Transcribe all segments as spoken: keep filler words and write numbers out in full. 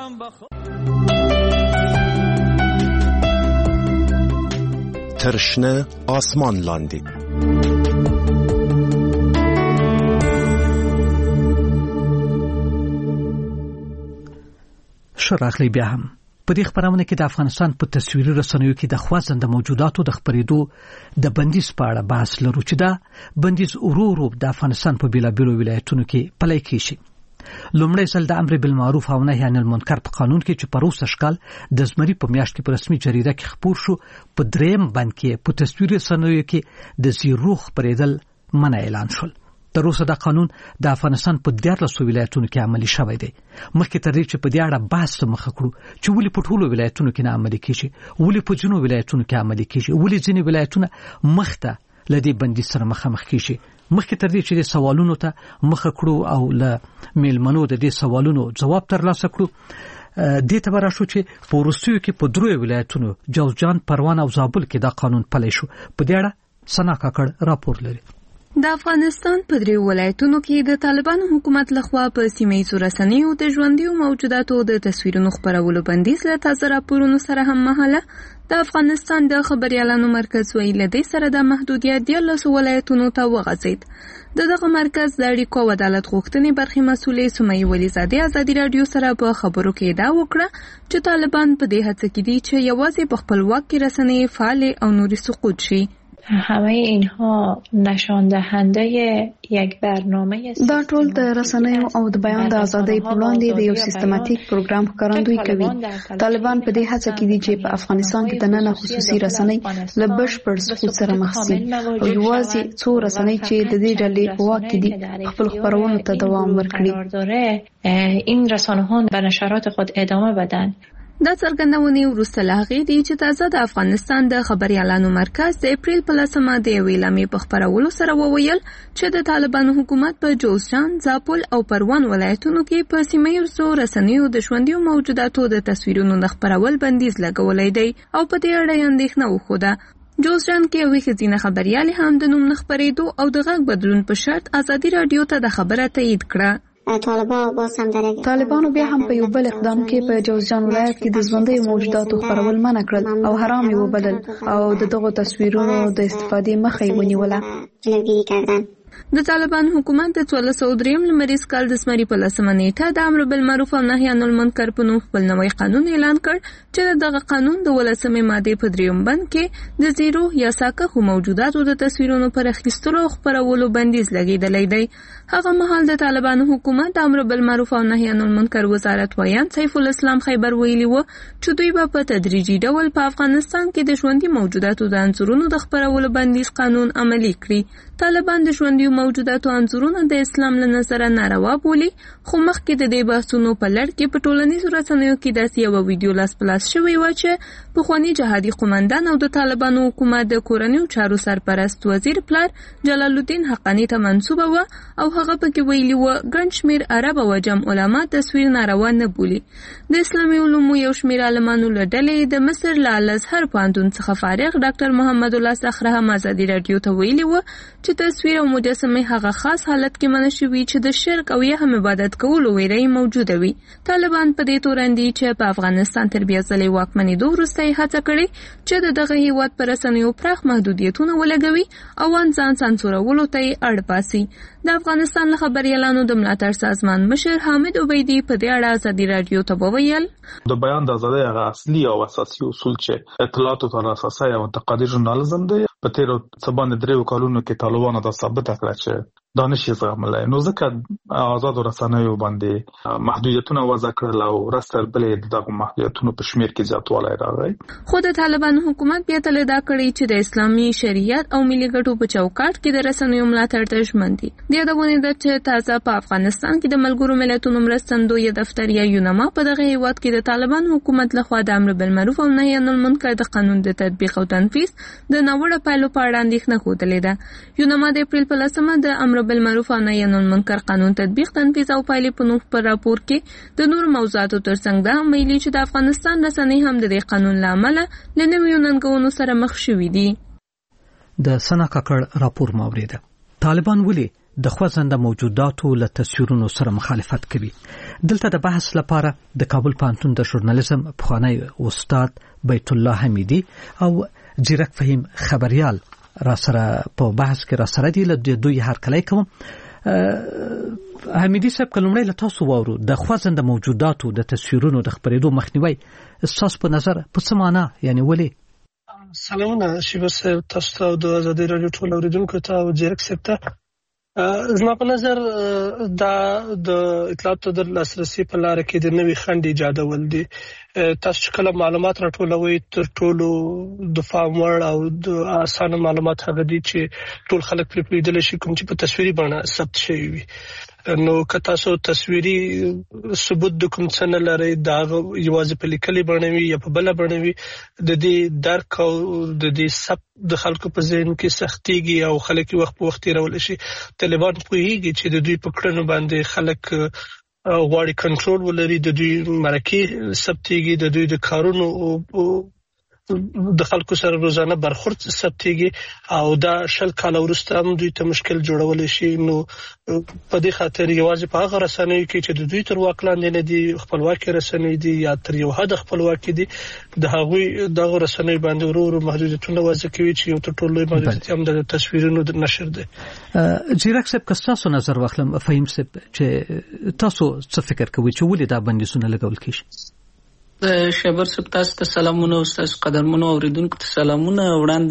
ترشنه آسمان لاندې. شراخلی بیا هم په دې خبرونه کې د افغانستان په تصویري رسنیو کې د خوځنده موجوداتو د خبرېدو د بندیز په اړه بحث لرو چې دا بندیز ورو ورو د افغانستان په بیلابیلو ولایتونو کې پلی کیږي. لومړی ځل د امر بالمعروف او نهي عن المنکر په قانون کې چې په روسه شکل د زمري په میاشت کې په رسمي جریده کې خپور شو، په دریم بند کې په تصویري رسنیو کې د زیرو خبرېدل منع اعلان شول. تر اوسه دا قانون د افغانستان په دیارلسو ولایتونو کې عملي شوی دی. مخکې تر دې چې په دې اړه بحث مخ کړو چې ولې په ټولو ولایتونو کې نه عملي کیږي، ولې په ځینو ولایتونو کې عملي کیږي، ولې ځینې ولایتونه مخته لدی بندیز سره مخامخ کیږي. مخکې تر دې چې د سوالونو ته مخ کړو او له میلمنو د دې سوالونو جواب ترلاسه کړو، دې ته ورشو چې په روسیو کې په درو ولایتونو جوزجان، پروان او زابل کې دا قانون پلی شو. په دې اړه سنا کاکړ راپور لري. د افغانستان په دریو ولایتونو کې د طالبانو حکومت لخوا په سیمه‌ییزو رسنیو د ژوندیو موجوداتو د تصویرونو خپرولو بندیز له تازه راپورونو سره هم مهاله د افغانستان د خبريالانو مرکز ویل دی سره د محدودیت د لاسو ولایتونو ته وغځید. د دغه مرکز د اړیکو او عدالت غوښتنې برخې مسولې سمیه ولیزادې ازادي رادیو سره په خبرو کې دا وکړه چې طالبان په دې هڅه کې دي چې یوازې په خپل واک کې رسنۍ فعال او نوري سقوط شي. همه اینها نشان دهنده یک برنامه دا ټول د رسنیو او د بیان د ازادۍ په وړاندې د یو سیستماتیک پروګرام ښکارندویي کوي. طالبان په دې هڅه کې دي چې په افغانستان کې د نن خصوصي رسنۍ له بشپړ سقوط سره مخ شي او یوازې څو رسنۍ چې د دې ډلې په واک کې دي خپل خبرونو ته دوام ورکړي. این رسانه‌ها به نشرات خود ادامه بدن. دا څرګندونې وروسته له هغې دي چې تازه د افغانستان د خبريالانو مرکز د اپریل په لسمه د یوې اعلامیې په خپرولو سره وویل چې د طالبانو حکومت په جوزجان، زابل او پروان ولایتونو کې په سیمه‌ییزو رسنیو د ژوندیو موجوداتو د تصویرونو د خپرول بندیز لګولی دی او په دې اړه یې اندېښنه وښوده. جوزجان کې یوې ښځینه خبریالې هم د نوم نه خپرېدو او د غږ بدلون په شرط ازادي رادیو ته د خبره تایید کړه. طالبانو بیا هم په یو بل اقدام کې په جوزجان ولایت کې د ژوندیو موجوداتو خپرول منع کړل او حرام یې وبلل او د دغو تصویرونو د استفادې مخه یې ونیوله. د طالبان حکومت د څوارلس سوه دریم لمریز کال د زمري په لسمه نیټه د امر بالمعروف او نهي عن المنکر په نوم خپل نوی قانون اعلان کړ چې دغه قانون د ولسمې مادې په دریم بند کې د زیرو یا ساکخو موجوداتو د تصویرونو پر اخیستلو او خپرولو بندیز لګېدلی دی. هغه مهال د طالبانو حکومت د امر بالمعروف او نهي عن المنکر وزارت ویان سیف الاسلام خیبر ویلي و چې دوی به په تدریجي ډول په افغانستان کې د ژوندي موجوداتو د انځورونو د خپرولو بندیز قانون عملي کړي. طالبان د ژوندي موجوداتو انځورونه د اسلام له نظره ناروا بولي، خو مخکې د دې بحثونو په لړ کې په ټولنیزو رسنیو کې داسې یوه ویډیو لاس په لاس شوې وه چې پخواني جهادي قومندان او د طالبانو حکومت د کورنیو چارو سرپرست وزیر پلار جلال الدین حقانی ته منسوبه وه او هغه پکې ویلي وه ګڼ شمېر عرب او عجم علما تصویر ناروا نه بولي. د اسلامي علومو یو شمېر عالمانو له ډلې د مصر له الازهر پوهنتون څخه فارغ ډاکټر محمد الله صخره هم ازادي راډیو ته ویلي وه چې تصویر او مجسمه هغه خاص حالت کې منع شوي چې د شرک او یا هم عبادت کولو ویره موجوده وي. طالبان په دې تورن دي چې په افغانستان تر بیا ځلې واکمنېدو وروسته یې هڅه کړې چې د دغه هیواد پر رسنیو پراخ محدودیتونه ولګوي او ځان سانسورولو ته یې اړ باسي. د افغانستان له خبریالانو د ملاتړ سازمان مشر حامد عبیدي په دې اړه ازادي راډیو ته وویل د بیان د ازادۍ هغه اصلي او اساسي اصول چې اطلاعاتو ته اساسي او منتقدي ژورنالیزم دی په تیرو څه باندې دریو کلونو کې طالبانو دا ثابت کړه چې دا نشي زغملای. نو ځکه آزاد رسنیو باندې محدودیتونه وضع کړل او رسل بلې دغه محدودیتونو په شمیر کې زیاتوالی راغی. خو د طالبانو حکومت بیا تل دا کړی چې د اسلامي شریعت او ملي ګټو په چوکاټ کې د رسنیو ملاتړ ته ژمن دي. د یادونې ده چې تازه په افغانستان کې د ملګرو ملتونو مرستندوی دفتر یا یونما په دغه هیواد کې د طالبانو حکومت لخوا د امر بالمعروف او نهي عن المنکر د قانون د تطبیق او تنفیذ د ناوړه پایلو په اړه اندېښنه ښودلې ده. یونما د اپریل په لسمه د امر بالمعروف او نهي عن المنکر قانون تطبیق، تنفیذ او پایلې په نوم پر راپور کې د نور موضوعاتو ترڅنګ دا هم ویلي چې د افغانستان رسنۍ هم د دې قانون له امله له نویو ننګونو سره مخ شوي دي. د سنا کاکړ راپور ماوریده. طالبان ولې د خوځنده موجوداتو له تصویرونو سره مخالفت کوي. دلته د بحث لپاره د کابل پوهنتون د ژورنالیزم پخوانی استاد بیت الله حمیدی او جیرک فهیم خبریال را سره په بحث کې را سره دي. له دوی هرکلی کوم. حمیدی صاحب کلمړی له تاسو وورو د خوځنده موجوداتو د تصویرونو د خبرېدو مخنیوي اساس په نظر په څه معنا یعنی ولې؟ سلامونه شیبه صاحب، تاسو ته د ازادي راډیو ټول اوریدونکو ته او جیرک صاحب ته. زما په نظر دا د اطلاعاتو د لاسرسي په لار کې د نوې خنډ ایجادول دي. تاسو چې کله معلومات راټولوي تر ټولو د فهم وړ او د اسانه معلومات هغه دي چې ټول خلک پرې پوهېدلی شي، کوم چې په تصویري بڼه ثبت شوي وي. نو که تاسو تصویري ثبوت د کوم څه نه لرئ، دا یوازې په لیکلي بڼه وي یا په بله بڼه وي، د دې درک او د دې ثبت د خلکو په ذهن کې سختېږي او خلک یې وخت په وخت تېرولی شي. طالبان پوهېږي چې د دوی په کړنو باندې خلک غواړي کنټرول ولري، د دوی مرکې ثبتېږي، د دوی د کارونو د خلکو سره روزانه برخورد ثبتېږي او دا شل کاله وروسته هم دوی ته مشکل جوړولی شي. نو په دې خاطر یوازې په هغه رسنیو کې چې د دوی تر واک لاندې نه دي، خپلواکي رسنۍ دي یا تر یو حد خپلواکي دي، د هغوی دغه رسنیو باندې ورو ورو محدودیتونه وضع کوي چې یو تر ټولو لوی محدودیت هم د تصویرونو د نشر دی. جیرک صاحب که ستاسو نظر واخلم، فهیم صاحب چې تاسو څه فکر کوئ چې ولې دا بندیزونه لګول کېږي؟ شبر صاحب تاسو ته سلامونه او تاسو قدرمنو اوریدونکو ته سلامونه.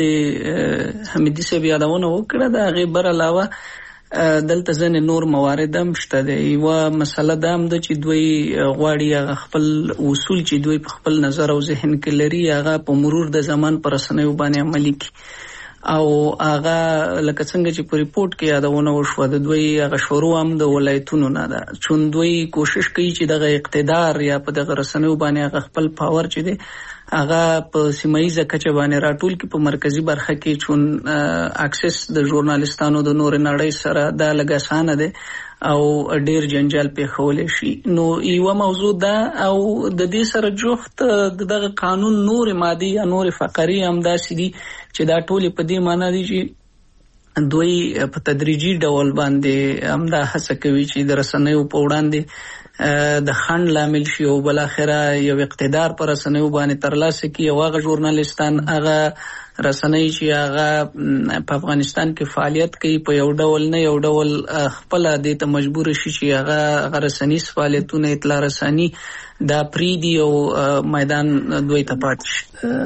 وړاندې حمیدی صاحب یادونه وکړه، د هغې بر علاوه دلته ځینې نور موارد هم شته دی. یوه مسله دا هم ده چې دوی غواړي هغه خپل اصول چې دوی په خپل نظر او ذهن کې لري هغه په مرور د زمان پر رسنیو باندې عملي کړي او هغه لکه څنګه چې په ریپورت کې یادونه وشوه د دوی هغه شروع هم د ولایتونو نه ده، چون دوی کوشش کوي چې دغه اقتدار یا په دغه رسنیو باندې هغه خپل پاور چې دی هغه په سیمایي کچه باندې راټول کړي په مرکزی برخه کې، چون اکسس د ژورنالیستانو د نور نړۍ سره دا لږ اسانه دی او ډیر جنجال پیښولی شي. نو یوه موضوع ده او د دې سره جفت دغه قانون نور مادي یا نور فقري هم داسې دي چې دا ټولې په دې معنا دي چې دوی په تدریجي ډول باندې هم دا هڅه کوي چې د رسنیو په وړاندې د خنډ لامل شي او بالاخره یو اقتدار پر رسنیو باندې ترلاسه کړي او هغه ژورنالیستان هغه رسنۍ چې هغه په افغانستان کې فعالیت کوي په یو ډول نه یو ډول خپل دې ته مجبور شي چې هغه هغه رسنیز فعالیتونه اطلاع رساني دا پریدي او میدان دوی ته پاتې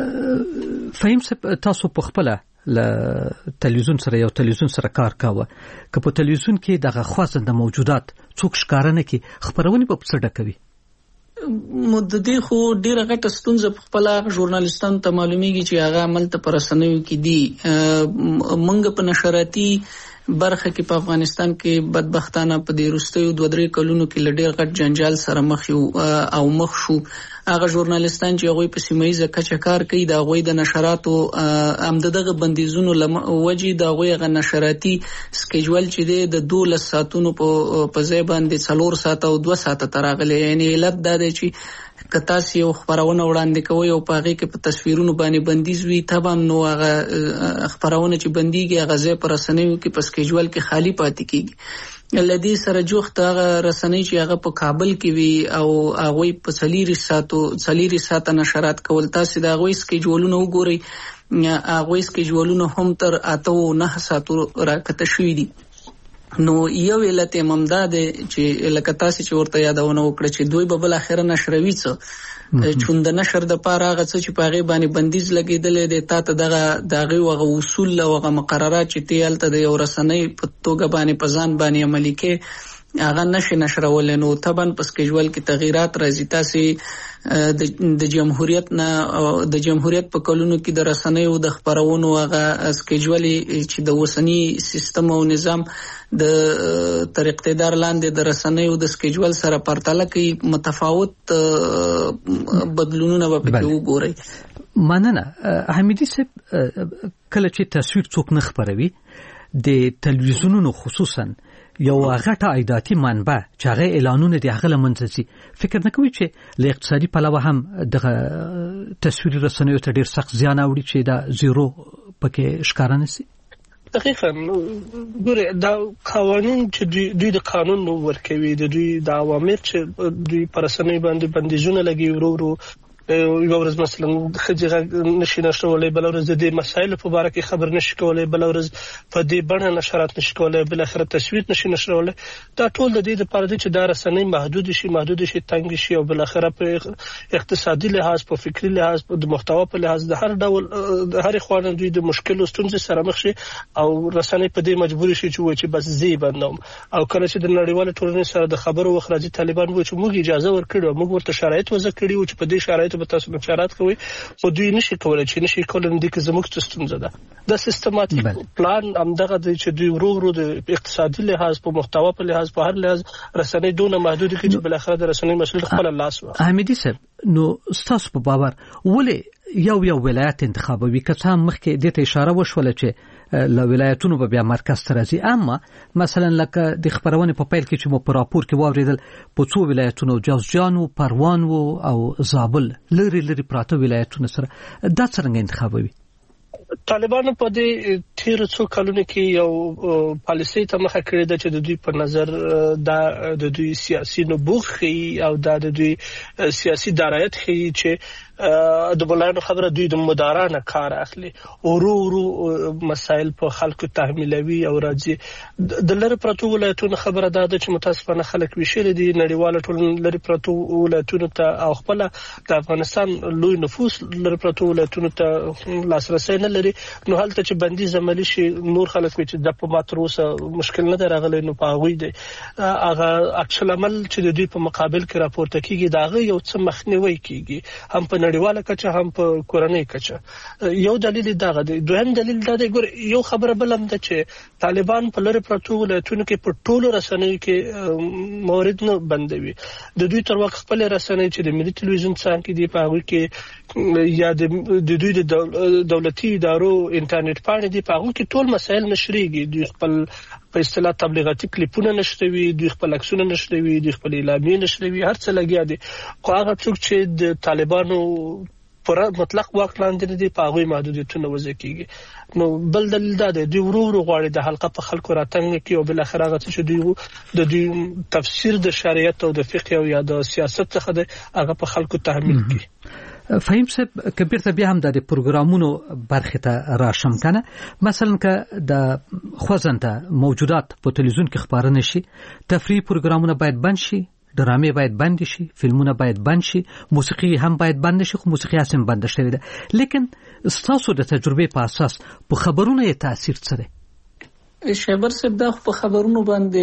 شي. فهیم صاحب تاسو په خپل له تلویزیون سره یو تلویزیون سره کار کاوه، که په تلویزیون کې دغه خوځنده موجودات څوک ښکاره نه کړي خپرونې به په څه ډول کوي؟ مددي خو ډیره غټه ستونزه په خپل ژورنالیستانو ته معلومیږي چې هغه عمل ته پر رسنیو کې دي. منګ په نشراتي برخه کې په افغانستان کې بدبختانه په دې وروستیو دوه درې کلونو کې له ډېر غټ جنجال سره مخ یو او مخ شو. هغه ژورنالیستان چې هغوی په سیمایي کچه کار کوي د هغوی د نشراتو هم دغه بندیزونو وجې د هغوی هغه نشراتي سکیجول چې دی د دولس ساعتونو په ځای باندې څلور ساعته او دوه ساعته ته راغلی. یعنې علت دا دی چې که تاسو یو خپرونه وړاندې کوئ او په هغې کې په تصویرونو باندې بندیز وي طبعا نو هغه خپرونه چې بندیږي هغه ځای په رسنیو کې په سکیجول کې خالی پاتې کېږي. لدی سره جوخت هغه رسنۍ چې هغه په کابل کې وي او هغوی په څلېرو ساعتو څلېرو ساعته نشرات کول، تاسو د هغوی سکیجولونه وګورئ، هغوی سکیجولونه هم تر اته او نه ساعتو راکته شوي دي. نو یو علت یې هم دا دی چې لکه تاسو چې ورته یادونه وکړه چې دوی به بالاخره نشروي څه، چون د نشر د پاره هغه څه چې په هغې باندې بندیز لګېدلی دی تا ته دغه د هغې هغه اصول او هغه مقررات چې ته هلته د یو رسنۍ په توګه باندې په ځان باندې عملي کې هغه نشي نشرولی. نو طبعا په سکیجول کې تغییرات راځي. تاسې د جمهوریت نه د جمهوریت په کلونو کې د رسنیو د خپرونو هغه سکیجول چې د اوسني سیستم او نظام د تر اقتدار لاندې د رسنیو د سکیجول سره پرتله کوي متفاوت بدلونونه به پکې وګورئ. مننه. حمیدی صاحب کله چې تصویر څوک نه خپروي د تلویزیونونو خصوصا یو غټه عایداتي منبع چې هغه اعلانونه دي هغه لمنځه ځي، فکر نه کوي چې له اقتصادي پلوه هم دغه تصویري رسنیو ته ډېر سخت زیان اوړي چې دا زیرو پکې ښکاره نه شي؟ دقیقاً ګوره دا قوانین چې دوی دوی د قانون ورکوي د دوی د اوامر چې دوی پر رسنۍ باندې بندیزونه لګي ورو ورو یو ورځ مثلا خځه نشي نشولای بل ورځ د مسایل په اړه کې خبر نشي کولای بل ورځ په دې بڼه نشرات نشي کولای بل اخر تصویر نشي نشولای دا ټول د دې لپاره چې دا رسنۍ محدود شي محدود شي تنګ شي او بل اخر په اقتصادي لحاظ په فکری لحاظ په محتوا په لحاظ د هر ډول د هر خوانه دوی د مشکل او ستونزې سره مخ شي او رسنۍ په دې مجبور شي چې و چې بس زی بندوم او کله چې د نړیوال ټولنې سره د خبرو وخراجي طالبان و چې موږ اجازه ورکړو موږ ورته شرایط وضع کړی او چې په دې شرایطو به تاسو نشرات کوي خو دوی نشي کولای چې نشي کولای د کې زموږ ستونزه ده د سیستماتیک پلان همدغه چې دوی ورو ورو د اقتصادي لحاظ په محتوا په لحاظ په هر لحاظ رسنۍ دونه محدود کې چې بل اخر د رسنۍ مسؤل خپل لاس و حمیدي صاحب نو ستاسو په باور ولې یو یو ولایت انتخابوي که څه مخکې د ته اشاره وشول چې له ولایتونو به بیا مرکز ته راځي اما مثلا لکه د خبرونه په پیل کې چې مو په راپور کې واوریدل په څو ولایتونو جوزجان او پروان او زابل لري لري پراته ولایتونو سره دا څنګه انتخابوي طالبانو په دې تیر څو کلونو کې یو پالیسي ته مخه کړې ده چې د دوی په نظر دا د دوی سیاسي نبوغ او دا د دوی سیاسي درایت خي چې د بلانو خبره دوی د مدارانه کار اخلي ورو ورو مسائل په خلکو تحمیلوي او راځي د لری پروتو ولایتونو خبره ده چې متاسفانه خلک ویشل دي نړیوال ټول لری پروتو ولایتونو ته او خپل د افغانستان لوی نفوس لری پروتو ولایتونو ته لاسرسي نه لري نو حالت چې بندي زملي شي نور خلک چې د په ماتروسه مشکل نه درغلي نو پاغوي دي هغه اکشل عمل چې د دوی په مقابل کې راپورته کیږي داغه یو څه مخنیوي کیږي هم په نړیواله کچه هم په کورنۍ کچه یو دلیل دغه دی دویم دلیل دا دی ګور یو خبره بلم ده چې طالبان په لری پروتو ولایتونو کې په ټولو رسنیو کې مورد نه بندوي د دوی تر وخت خپل رسنۍ چې د ملي ټلویزیون څنګه کې دی په هغه کې یا د دوی د دولتي ادارو انټرنیټ پاڼې دی په هغه کې ټول مسایل نشریږي دوی خپل په اصطلاح تبلیغاتي کلیپونه نشروي دوی خپل عکسونه نشروي دوی خپل اعلامیې نشروي هر څه لګیا دي خو هغه څوک چې د طالبانو پر مطلق واک لاندې دي په هغه محدودیتونه وضع کیږي نو بل دلیل دا دی دوی ورو ورو غواړي د حلقه په خلکو راتنګ کی او بل اخر هغه چې دوی د دوی تفسیر د شریعت او د فقه او یا د سیاست څخه د هغه په خلکو تحمیل کی فهم صاحب کبیر ته بیا هم د پروګرامونو برخه ته راشم کنه مثلا که د خوځنده موجودات په تلویزیون کې خبرونه شي تفریحي پروګرامونه باید بند شي ډرامې باید بند شي فلمونه باید بند شي موسیقي هم باید بند شي خو موسیقي هم بند شوی ده لیکن تاسو د تجربه په اساس په خبرونو یې تاثیر څه دی شابر صاحب دا په خبرونو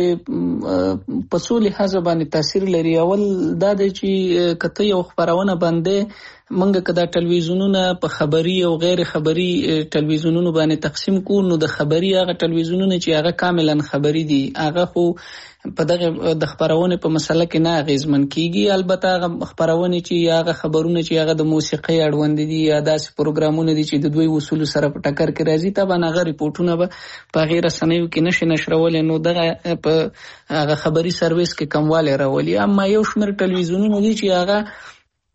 باندې په څو لحاظه باندې تاثیر لري اول دا دی چې کته یو خبرونه باندې منګه کدا ټلویزیونونه په خبري او غیر خبري ټلویزیونونو باندې تقسیم کو نو د خبري هغه ټلویزیونونه چې هغه کاملا خبري دي هغه خو په دغه د خبرونه په مسله کې نه غیزمن کیږي البته هغه خبرونه چې هغه خبرونه چې هغه د موسیقي اړوند دي یا داسې پروګرامونه دي چې د دوی اصول سره په ټکر کې راځي طبعا هغه ریپورتونه به په غیر رسنیو کې نشي نشرول نو دغه په هغه خبري سرویس کې کمواله راولي اما یو شمېر ټلویزیونونه دي چې هغه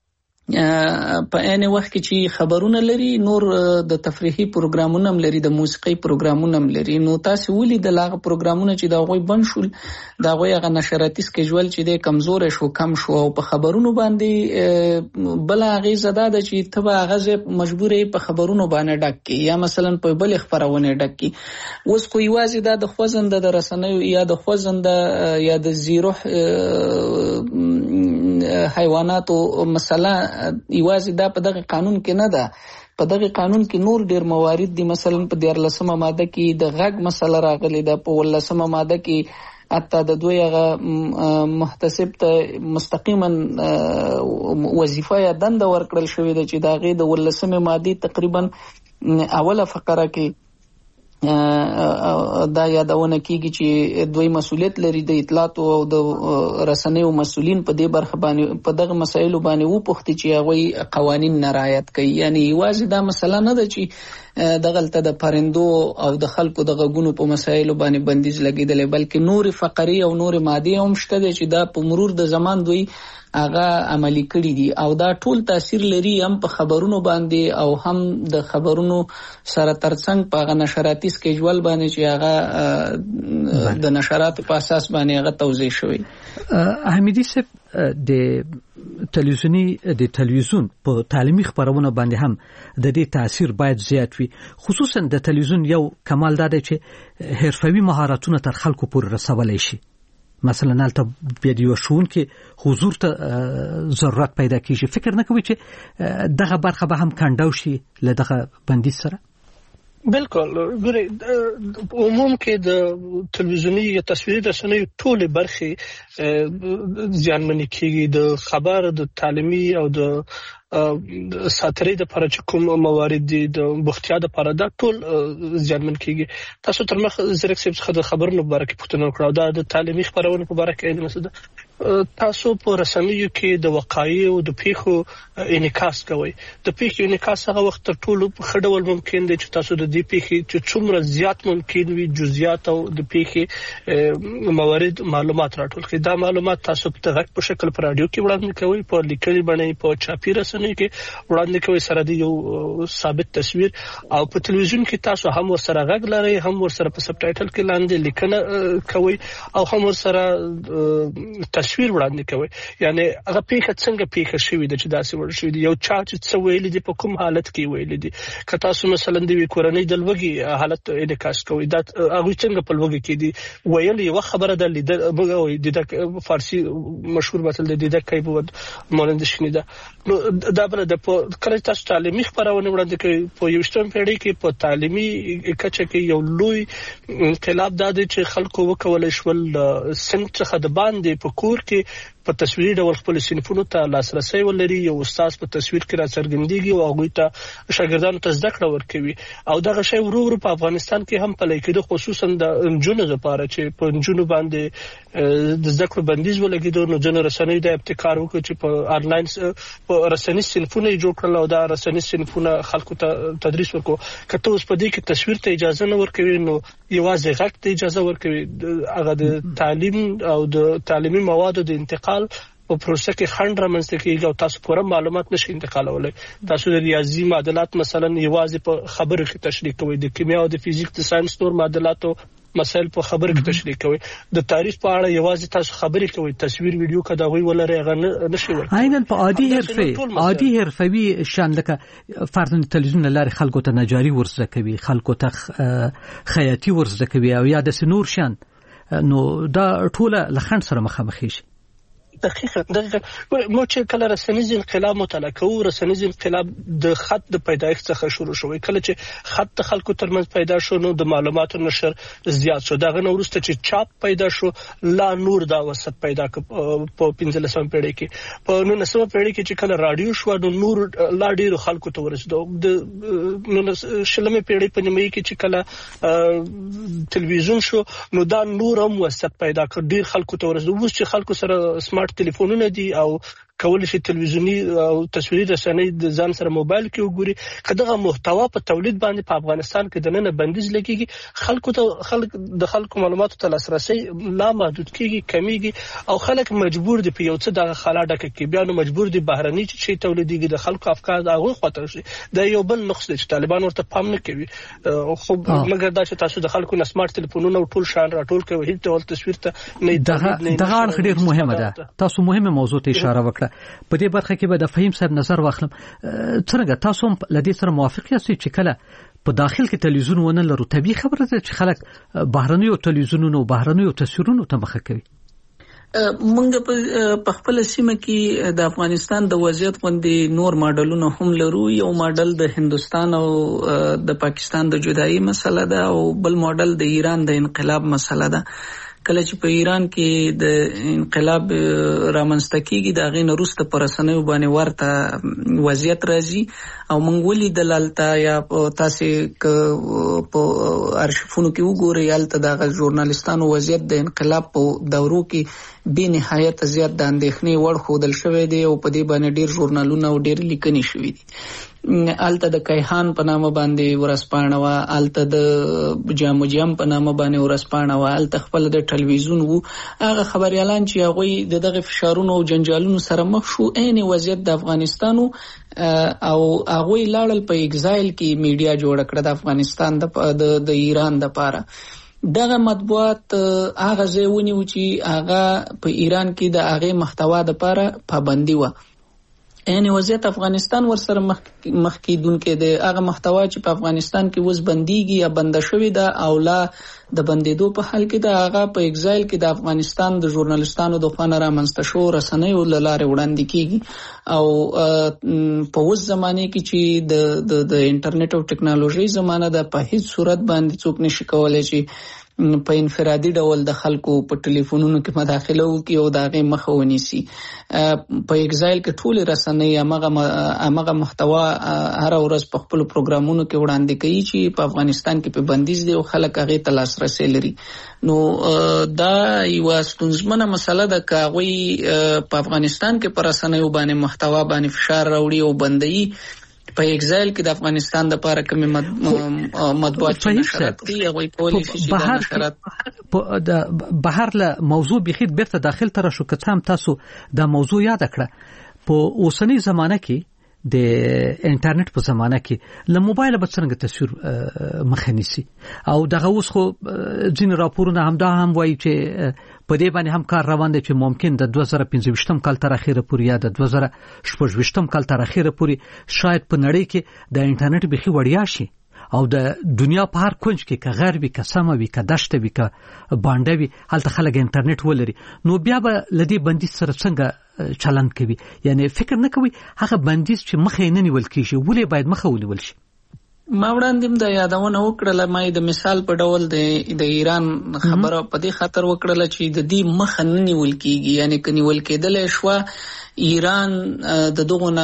په عین وخت کې چې خبرونه لري نور د تفریحي پروګرامونه هم لري د موسیقي پروګرامونه هم لري نو تاسو ولې د لاغه پروګرامونه چې دا غوي بند شول دا غوي هغه نشراتي سکیجول چې د کمزور شو کم شو او په خبرونو باندې بل هغه زده ده چې تبه هغه مجبورې په خبرونو باندې ډک کی یا مثلا په بل خبرونه ډک کی اوس خو یوازې دا د خوځنده د رسنیو یا د خوځنده یا د زیروح حیواناتو مسله یوازې دا په دغه قانون کې نه ده په دغه قانون کې نور ډیر موارد دي مثلا په دیارلسمه ماده کې د غږ مسله راغلي ده په ولسمه ماده کې حتی د دوی هغه محتسب ته مستقیما وظیفه یا دنده ورکړل شوې ده چې دا غي د ولسمه ماده تقریبا اوله فقره کې دا یادونه کیږي چې دوی مسؤلیت لري د اطلاعات او د رسنیو مسؤلین په دې برخه باندې په دغه مسایلو باندې وپوښتي چې هغه قوانین نه رعایت کوي یعنی یوازې دا مسله نه ده چې دغلته د پرندو او د خلکو د غږونو په مسایلو باندې بندیز لګیدل بلکې نور فقري او نور مادي هم شته چې دا په مرور د زمان دوی هغه عملی کړی دي او دا ټول تاثیر لري هم په خبرونو باندې او هم د خبرونو سره ترڅنګ په هغه نشراتي سکیجول باندې چې هغه د نشراتو په اساس باندې هغه توضیح شوی. حمیدي صاحب د تلویزیونی د تلویزیون په تعلیمي خبرونه باندې هم د دې تاثیر باید زیات وي، خصوصا د تلویزیون یو کمال دا دی چې حرفوي مهارتونه تر خلکو پورې رسولای شي. مثلا نالته ویډیو شون کې حضور ته ضرورت پیدا کیږي. فکر نه کوي چې دغه برخه به هم کانداو شي له دغه بندیز سره؟ بالکل ګوري عموم کې د تلویزیونی یا تصویري رسنیو ټول برخې ځانمنې کیږي. د خبر د تعلیمي او د ساتري د لپاره چې کوم موارد دي د بوختیا د لپاره دا ټول ځانمن کیږي. تاسو تر مخ زرک څخه د خبرونو په اړه کې پوښتنه وکړه دا د تعلیمي خبرونو په اړه کې مثلا تاسو په رسنیو کې د وقایع او د پیښو انعکاس کوي. د پیښو انعکاس هغه وخت تر ټولو په خډول ممکن دی چې تاسو د دې پیښې چې څومره زیات ممکن وي جزئیات او د پیښې موارد معلومات راټول کړئ. دا معلومات تاسو په غږ په شکل پر رادیو کې وړاندې کوي، په لیکلي بڼه په چاپی رسنیو کې وړاندې کوي سره د یو ثابت تصویر، او په تلویزیون کې تاسو هم ورسره غږ لرئ، هم ورسره په سب ټایټل کې لاندې لیکنه کوي او هم ورسره تصویر وړاندې کوي. یعنی هغه پیښه څنګه پیښه شوې ده چې داسې ور شوې دي، یو چا چې څه ویل دي په کوم حالت کې ویل دي. که تاسو مثلا د کورنۍ د لوګي حالت انعکاس کوي دا هغه څنګه په لوګي کې دي ویل یو خبره ده لیدل موږ د فارسی مشهور مثال د د کوي بود مانند شنی ده. نو دا بل د کله تاسو تعلیمي خبرونه وړاندې کوي په یوشتم پیړۍ کې په تعلیمي کچه کې یو لوی انقلاب دا دی چې خلکو وکولای شول سنت څخه د باندې په کور کې په تصویري ډول خپل صنفونو ته لاسرسي ولري. یو استاد په تصویر کې راڅرګندېږي او هغه ته شاګردانو ته زده کړه ورکوي او دغه شی ورو ورو په افغانستان کې هم پلی کېده، خصوصا د انجونو لپاره چې په انجونو باندې د زده کړو بندیز ولګېدو. نو ځینو رسنیو د ابتکار وکړ چې په آنلاین په رسنۍ صنفونه جوړ کړل او دا رسنۍ صنفونه خلکو ته تدریس وکړو. کته اوس په دې کې تصویر ته اجازه نه ورکوي نو یوازې غږ ته اجازه ورکوي. هغه د تعلیم او د تعلیمي موادو د انتقال په پروسه کې خنډ رامنځته کیږي او تاسو پوره معلومات نشئ انتقالولای. تاسو د ریاضي معادلات مثلا یوازې په خبرو کې تشریح کوئ، د کیمیا او د فزیک د ساينس نور معادلاتو مسائل په خبرو کې تشریح کوي. د تاریخ په اړه یوازې تاسو خبرې کوي، تصویر ویډیو کدا وی ولري هغه نشي ورکوي. عیناً په عادي حرفه عادي حرفوي شان لکه فرضاً تلویزیون لاره خلکو ته نجاری ورزده کوي، خلکو ته خیاطي ورزده کوي او یا د سنور شان، نو دا ټوله لخند سره مخامخ شي. دقیقاً دقیقاً مو چې کله رسنیز انقلاب مطالعه کوو، رسنیز انقلاب د خط د پیدایښت څخه شروع شوی. کله چې خط د خلکو ترمنځ پیدا شو نو د معلوماتو نشر زیات شو. دغه نو وروسته چې چاپ پیدا شو لا نور دا وسط پیدا ک په پنځلسمه پیړۍ کې. په نولسمه پیړۍ کې چې کله رادیو شو نو نور لا ډیر خلکو ته ورسېدو. د نولسمه پیړۍ په نیمه کې چې کله تلویزیون شو نو دا نور هم وسط پیدا کړ، ډیر خلکو ته ورسېدو. اوس چې خلکو سره سمارټ ټلیفونونه دي او کول شي تلویزیونی او تصویري رسنۍ د ځان سره موبایل کې وګوري. کداغه محتوا په تولید باندې په افغانستان کې د نن بندیز لګيږي، خلکو ته خلک د خلکو معلوماتو ته لاسرسي لا محدود کیږي، کمیږي او خلک مجبور دي په یو څه د خلا ډکه کې بیا نو مجبور دي بهرني چې تولیديږي د خلکو افکار دغه خاطر شي. دا یو بل نقص دی چې طالبان ورته پام نه کوي. خو مګر دا چې تاسو د خلکو نه سمارټ ټلیفونونه ټول شان راټول کوي، هیڅ ډول تصویر ته نه دغه دغه ډېر مهمه ده. تاسو مهمه موضوع ته اشاره وکړه. په دې برخه کې به د فهیم صاحب نظر واخلم. څنګه تاسو هم لدې سره موافق یاست چې کله په داخل کې تلویزیون ونه لرو طبيعي خبره ده چې خلک بهرنیو تلویزیونونو بهرنیو تصویرونو ته مخه کوي؟ مونږ په خپل سیمه کې د افغانستان د وضعیت باندې نور ماډلونه هم لرو. یو ماډل د هندستان او د پاکستان د جدایي مسله ده او بل ماډل د ایران د انقلاب مسله ده. کله چې په ایران کې د انقلاب رامنځته کیږي د غین وروسته پر رسنیو باندې ورته وضعیت راځي او مونږ ولې د لالتا یا تاسو په ارشیفونو کې وګورئ یالته د ژورنالیستانو وضعیت د انقلاب په دورو کې به نهایت زیات د اندېښنې وړ خودل شوی دی او په دې باندې ډیر ژورنالونه او ډیر لیکنې شوې دي. الته د کیهان په نامه باندې ورسپانه وا، الته د جامجام په نامه باندې ورسپانه وا، الته خپل د ټلویزیون وو. هغه خبريالان چې هغه د دغه فشارونو او جنجالونو سره مخ شو، عین وضعیت د افغانستان او هغه لاړل په ایگزایل کې میډیا جوړ کړ د افغانستان د د ایران د پاره. دغه مطبوعات هغه ځایونه و چې هغه په ایران کې د هغه محتوا د لپاره پابندي و. یعنی وضعیت افغانستان ورسره مخ مخ کیدونکې د هغه محتوا چې په افغانستان کې وز بنديږي یا بند شوی دا او لا د بندیدو په حال کې د هغه په ایگزایل کې د افغانستان د ژورنالیستانو د خوانه را منځته شو رسنیو لاره وړاندې کیږي. او په وز زمانه کې چې د د انټرنیټ او ټکنالوژي زمانه د په هیڅ صورت باندې څوک نشي کولای چې په انفرادي ډول د خلکو په ټلیفونونو کې مداخله وکړي او د هغه مخه ونیسي. په ایگزایل کې ټول رسنۍ هغه هغه محتوا هر ورځ په خپل پروګرامونو کې وړاندې کوي چې په افغانستان کې په بندیز دی او خلک هغه ته لاسرسي لري. نو دا یو ستونزمنه مسله ده چې هغه په افغانستان کې پر رسنیو باندې محتوا باندې فشار راوړي او بندي. په ایگزایل کې د افغانستان د لپاره کومه مطبوعات نشرات دي هغه کولی شي چې نشرات د بهر له موضوع بخید بیرته داخل تر شو که هم تاسو د موضوع یاد کړه. په اوسنی زمانه کې د انټرنیټ په زمانه کې له موبایل به څنګه تصویر مخنیسي او دغه اوس خو ځین راپورونه هم دا هم وایي چې په دې باندې هم کار روان دی چې ممکن د دوه زره پنځه کال تر اخیره پورې یا د دوه زره شپږ کال تر اخیره پورې شاید په نړۍ کې د انټرنیټ بخي وړیا شي او د دنیا په هر کونج کې که غربي که سما وي که دشت وي که باندې وي هلته خلک انټرنیټ ولري. نو بیا به لدی بندیز سره څنګه چلند کوي؟ یعنی فکر نه کوي هغه بندیز چې مخه نه نیول کیږي ولې باید مخه ونیول شي؟ ما وړاندې د یادونه وکړه ما د مثال په ډول د د ایران خبره په دې خاطر وکړه چې د دې مخه نه نیول کیږي. یعنی کني ول کېدل شو ایران د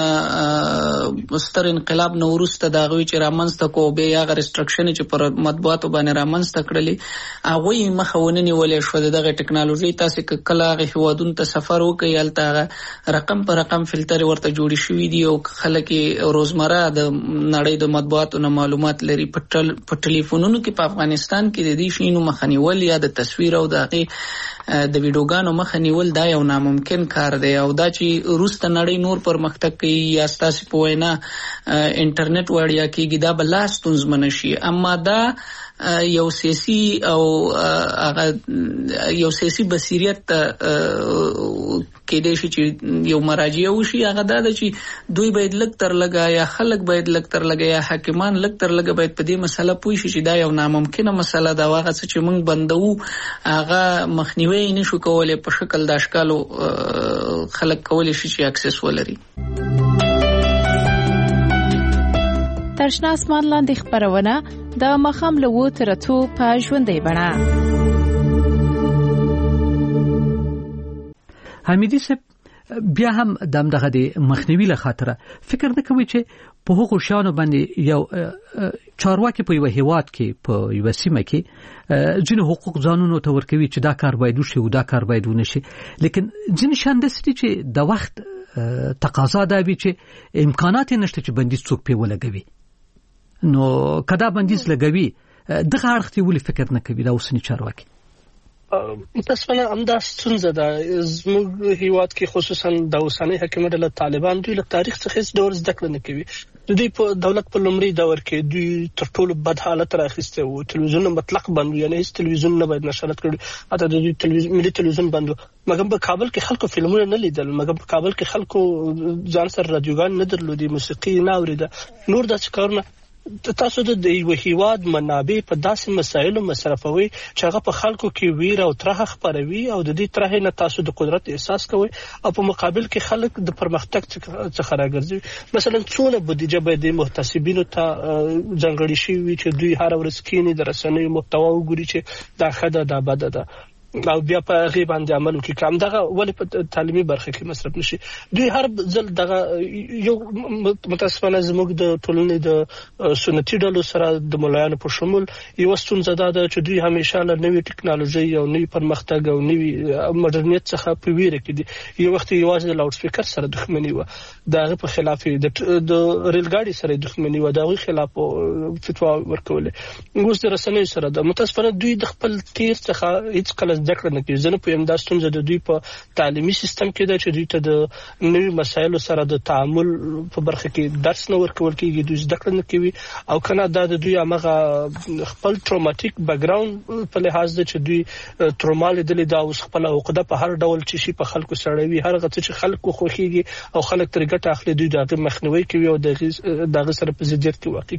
دغه ستر انقلاب نو ورسته دا غوي چې رامنځته کو به یا ریستریکشن چې پر مطبوعاتو باندې رامنځته کړلې هغه مخونه نیولې شو. دغه ټکنالوژي تاسو کله غو هوادون ته سفر وکړي الته رقم پر رقم فلټر ورته جوړی شوې دي او خلک روزمره د نړۍ د مطبوعاتو معلومات لري. په ټلیفونونو کې په افغانستان کې د دې شینو مخنیول یا د تصویر او د د ویډیوګانو مخنیول دا یو ناممکن کار دی او دا چې روسته نړۍ نور پرمختګ کوي یا ستاسو په وینا انټرنیټ وړیا کېږي دا بل ستونزمن شي. اما دا یو سیاسي او هغه یو سیاسي بصیرت کې د شي چې یو مراجعه وشي هغه دا چې دوی باید لک تر لګا یا خلک باید لک تر لګا یا حاکمان لک تر لګا باید په دې مسله پوه شي چې دا یو ناممکنه مسله دا واغه چې موږ بندو هغه مخنیوي نشو کولای په شکل د اشکالو خلک کولای شي چې اکسس ولري. ترشنا اسمان لاندې خبرونه د مخام له وو تر اتو په ژوندۍ بڼه. حمیدی صاحب بیا هم دغه د مخنیوي له خاطره فکر نه کوي چې په هغو شانو باندې یو چارواکي په یو هیواد کې په یو سیمه کې ځینې حقوق ځانونو ته ورکوي چې دا کار باید وشي او دا کار باید ونشي، لیکن ځینې شان داسې چې د وخت تقاضا دا وي چې امکانات نشته چې بندیز څوک په ولګوي. نو کدا بندیز لګوي دغه اړخ ته ولې فکر نه کوي دا اوسنی چارواکي؟ متاسفانه همدا ستونزه ده زموږ هیواد کې خصوصا د اوسنی حکومت له طالبان دوی له تاریخ څخه هیڅ ډول زده کړه نه کوي. د دوی په دولت په لومړي دور کې دوی تر ټولو بد حالت راخسته وو، تلویزیون مطلق بند، یعنی هیڅ تلویزیون نه باید نشرات کړي، حتی د دوی تلویزیون ملي تلویزیون بند. مګر په کابل کې خلکو فلمونه نه لیدل، مګر په کابل کې خلکو ځان سره رادیوګان نه درلودي، موسیقي نه اوریده، نور د څکارونه تاسو د یو هیواد منابع په داسې مسایلو مصرفوي چې هغه په خلکو کې ویر او ترخه خبروي او د دې ترخه نه تاسو د قدرت احساس کوي او په مقابل کې خلک د پرمختګ څخه راګرځي. مثلا څونه بودیجه به د محتسبینو ته ځانګړي شي چې دوی هر ورځ کینی د رسنیو محتوا وګوري چې دا خده دا بده ده. او بیا په هغه باندې عمل وکړي کوم دغه ولې په تعلیمي برخه کې مصرف نشي. دوی هر ځل دغه یو متاسفانه زموږ د ټولنې د سنتي ډلو سره د مولایانو په شمول یو ستونزه ده چې دوی همیشه له نوې ټکنالوژي او نوې پرمختګ او نوې مدرنیت څخه په ویره کې دي. یو وخت یوازې د لاوډ سپیکر سره دښمنی و، دغه په خلاف د ریل ګاډي سره دښمنی و، دغه خلاف فتوا ورکولې. اوس د رسنیو سره د متاسفانه دوی د خپل تیر څخه هیڅ کله زده کړه نه کوي. زه نه پوهیم دا ستونزه د دوی په تعلیمي سیستم کې ده چې دوی ته د نوې مسایلو سره د تعامل په برخه کې درس نه ورکول کېږي، دوی زده کړه نه کوي او کنه دا د دوی هغه خپل ټروماتیک بیک ګراوند په لحاظ د چې دوی ترومال دلې دا اوس خپل عقده په هر ډول چې شي په خلکو سړوي، هر غته چې خلکو خوخيږي او خلک تر ګټه اخلي، دوی دغه مخنیوي کوي او دغه سره په ضدیت کې واقع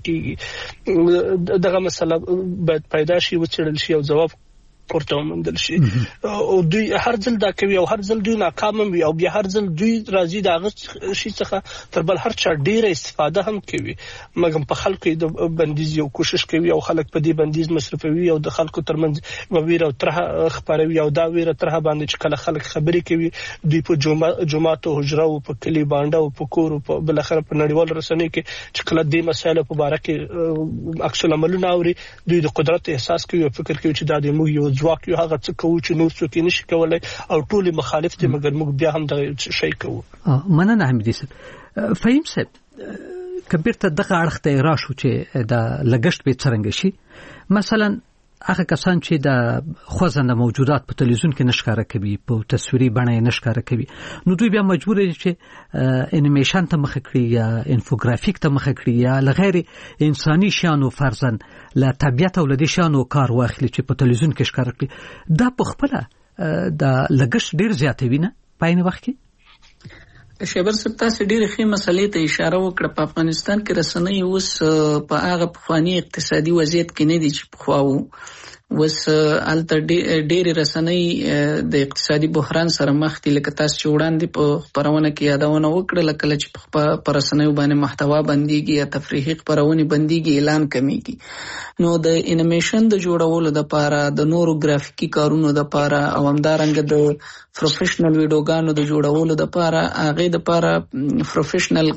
کیږي. دغه مسله باید پیدا شي وڅېړل شي او جواب ورته وموندل شي. او دوی هر ځل دا کوي او هر ځل دوی ناکام وي او بیا هر ځل دوی راځي د هغه شي څخه تر بل هر چا ډیره استفاده هم کوي، مګر په خلکو د بندیز یو کوشش کوي او خلک په دې بندیز مصرفوي او د خلکو ترمنځ ویره او ترها خبروي او دا ویره ترها باندې چې کله خلک خبرې کوي دوی په جمعات او حجره او په کلی باندې او په کور او په بل اخر په نړیوال رسنۍ کې چې کله دې مسایلو په اړه کې عکس العملونه اوري، دوی د قدرت احساس کوي او فکر کوي چې دا د موږ یو ځواک یو هغه څه کوو چې نور څوک نشي کولای او ټول مخالف دي، مګر موږ بیا هم دا شی کوو. مننه حمیدي صاحب. فهیم صاحب کبیر ته دغه اړخ ته راشو چې دا لګښت به څنګه شي. مثلا هغه کسان چې د خوځنده موجودات په تلویزیون کې نشکاره کوي، په تصویري بڼه نشکاره کوي، نو دوی بیا مجبور دي چې انیمیشن ته مخ کړي یا انفوګرافیک ته مخ کړي یا لغیر انساني شانو فرضاً له طبيعت او لدې شانو کار واخلي چې په تلویزیون کې ښکاره کړي. دا په خپل د لګښت ډیر زیاتوي نه په عین وخت کې. شیبر صاحب تاسو ډېرې ښې مسلې ته اشاره وکړه. په افغانستان کې رسنۍ اوس په هغه پخواني اقتصادي وضعیت کې نه دي چې پخوا وو. اوس هلته ډېرې رسنۍ د اقتصادي بحران سره مخ دي، لکه تاسو چې وړاندې په خپرونه کې یادونه وکړه کله چې په رسنیو باندې محتوا بندېږي یا تفریحي خپرونې بندېږي اعلان کمیږي. نو د انیمیشن د جوړولو دپاره، د نورو ګرافیکي کارونو دپاره او همدارنګه د پروفیشنل ویډیوګانو د جوړولو دپاره هغې دپاره پروفیشنل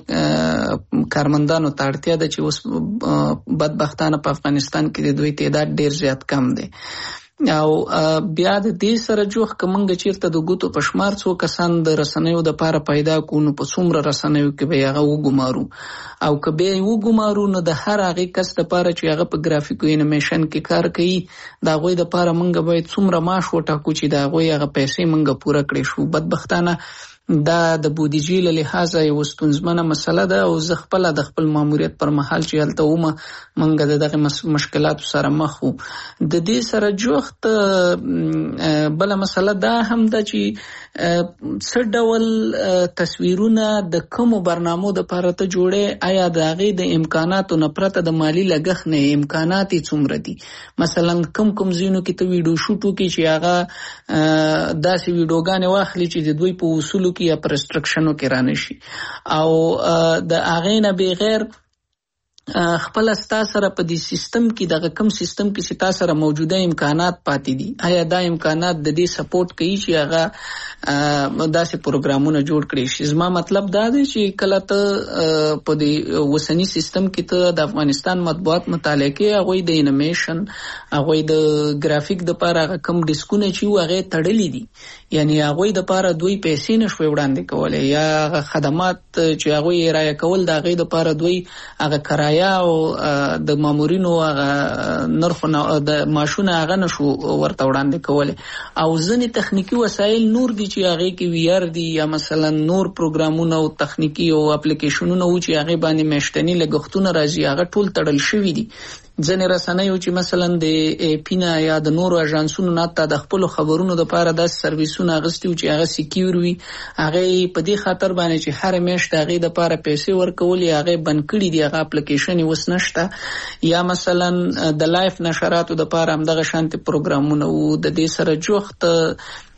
کارمندانو ته اړتیا ده چې اوس بدبختانه په افغانستان کې د دوی تعداد ډېر زیات کم دی. او بیا د دې سره جوخ کومنګ چیرته د ګوتو په شمار څو کسان د رسنیو د پاره پیدا کو نو په څومره رسنیو کې به هغه وګمارو او کبه وګمارو نو د هر هغه کس د پاره چې هغه په ګرافیکو انیمیشن کې کار کوي دا غوي د پاره منګه باید څومره معاش وټاکو چې دا غوي هغه پیسې منګه پوره کړی شو. بدبختانه دا د بودیجې له لحاظه یو ستونزمنه مسله ده او زه خپل د خپل ماموریت پر مهال چې هلته ومه منګه د دغه مشکلاتو سره مخ وو. د دې سره جوخت بل مسله دا هم ده چې څه ډول تصویرونه د کومو برنامو د پاره ته جوړې، آیا د هغې د امکاناتو نه پرته د مالی لګښت نه امکانات یې څومره دي؟ مثلا کوم کوم ځایونو کې ته ویډیو شوټ وکړي چې هغه داسې ویډیوګانې واخلي چې د دوی په اصولو یا پر ریسټرکشنو کې رانشي او د هغې نه بغیر خپل ستا سره په دې سیستم کې دغه کم سیستم کې چې تا سره موجوده امکانات پاتې دي، آیا دا امکانات د دې سپورټ کوي چې هغه داسې پروګرامونه جوړ کړي شي؟ زما مطلب دا دی چې کله ته په دې اوسني سیستم کې ته د افغانستان مطبوعات مطالعه کې هغوی د انیمیشن، هغوی د ګرافیک دپاره هغه کم ډیسکونه چې وو هغې تړلي دي، یعنی هغوی دپاره دوی پیسې نشوی وړاندې کولی یا هغه خدمات چې هغوی یې رایه کول د هغې دپاره دوی هغه کرایه او د مامورینو هغه نرخ د معاشونه هغه نشو ورته وړاندې کولی او ځینې تخنیکي وسایل نور دي چې هغې کې وی آر دي یا مثلا نور پروګرامونه او تخنیکي او اپلیکیشنونه و چې هغې باندې میاشتني لګښتونه راځي هغه ټول تړل شوي دي. ځینې رسنیو چې مثلا د پینا یا د نورو اژانسونو نه تا د خپلو خبرونو دپاره داسې سرویسونه اخیستي چې هغه سکیور وي، هغې په دې خاطر باندې چې هره میاشت هغې دپاره پیسې ورکولې هغې بند کړي دي، هغه اپلیکیشن اوس نشته. یا مثلا د لایف نشراتو دپاره همدغه شانتې پروګرامونه وو. د دې سره جوخت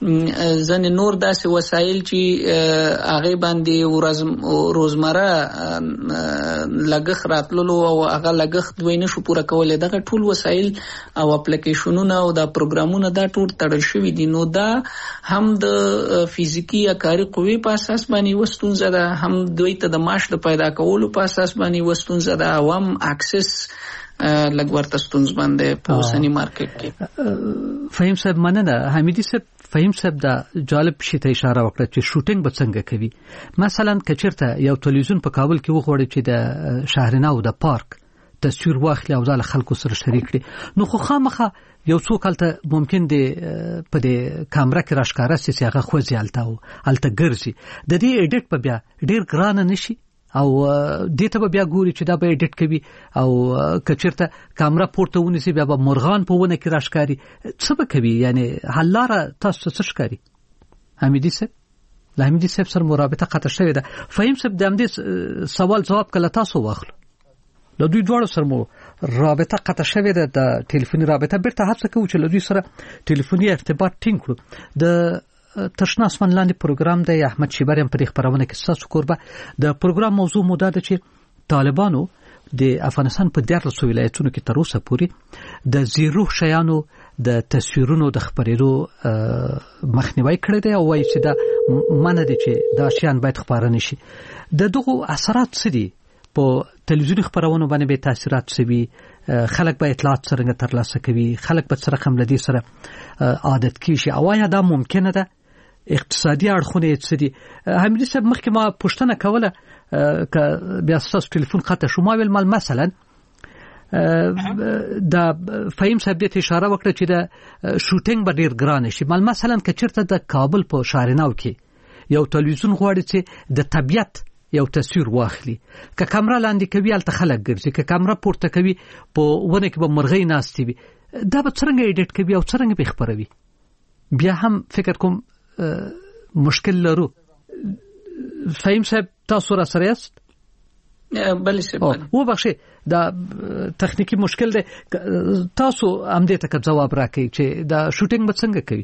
ځنې نور داسې وسایل چې هغه باندې روزمره لګښت راتللو او هغه لګښت دوی نشو پوره کولای، دغه ټول وسایل او اپلیکیشنونه او دا پروګرامونه دا ټول تړل شوي دي. نو دا هم د فزیکی یا کاري قوې په اساس باندې وستونزه ده، هم دوی ته د معاش د پیدا کولو په اساس باندې وستونزه ده، او هم اکسس لږ ورته ستونزه باندې په اوسني مارکیټ کې. فهیم صاحب مننه. حمیدي صاحب، فهیم صاحب دا جالب شي ته اشاره وکړه چې شوټینګ به څنګه کوي. مثلا کچرته یو تلویزیون په کابل کې وغوړي چې د شهرناو د پارک تصویر واخلي او ځل خلکو سره شریک کړي، نو خو خامخه یو څوک هلته ممکن دی په دې کامره کې راشکاره سي چې هغه خوځي هلته او هلته ګرځي، د دې ایډیټ په بیا ډیر ګران نشي او دې ته بیا ګوري چې دا به ایډیټ کوي او کچرته کامره پورته ونیسي بیا به مرغان په ونه کې راشکاري، څه به کوي؟ یعنی حل لاره تاسو څه ښکاري؟ حمیدي صاحب، له حمیدي صاحب سره مرابطه قطع شوې ده. فهیم صاحب د همدې سوال جواب کله تاسو واخلو، له دوی دواړو سره مو رابطه قطع شوې ده، د ټلیفوني رابطه بیرته هڅه کوو چې له دوی سره ټلیفوني ارتباط ټینګ کړو. د تشنا اسمان لاندې پروګرام دی، احمد شیبر هم په دې خبرونه کې ستاسو کوربه. د پروګرام موضوع مو دا ده چې طالبانو د افغانستان په دیارلسو ولایتونو کې تر اوسه پورې د زیرو شیانو د تصویرونو د خپرېدو مخنیوي کړی دی او وایي چې دا منع دي چې دا شیان باید خپاره نشي. د دغو اثرات څه دي؟ په تلویزیوني خبرونو باندې به تاثیرات سوي، خلک به اطلاعات څنګه ترلاسه کوي، خلک به سره هم لدی سره عادت کیږي، او یا دا ممکنه ده؟ اقتصادي اړخونه څه دي؟ حمیدي صاحب مخکې ما پوښتنه کوله ک بیا تاسو ټلیفون قطع شو، ما ویل مال مثلا دا فهیم صاحب دې اشاره وکړه چې دا شوټینګ به ډیر ګران شي. مال مثلا ک چیرته د کابل په شارناو کې یو تلویزیون غواړي چې د طبيعت یو تصویر واخلي، که کامera لاندې کوي الته خلک ګرځي، که کامera پورته کوي په ونه کې به مرغۍ ناستې وي، دا به څنګه ایډیټ کوي او څنګه به خبروي؟ بیا هم فکر کوم مشکل لرو. فهیم صاحب تاسو را سره یاست؟ بله صاحب. و بخښئ دا تخنیکی مشکل دی، تاسو همدې ته جواب راکړئ چې دا شوټینګ به څنګه کوي؟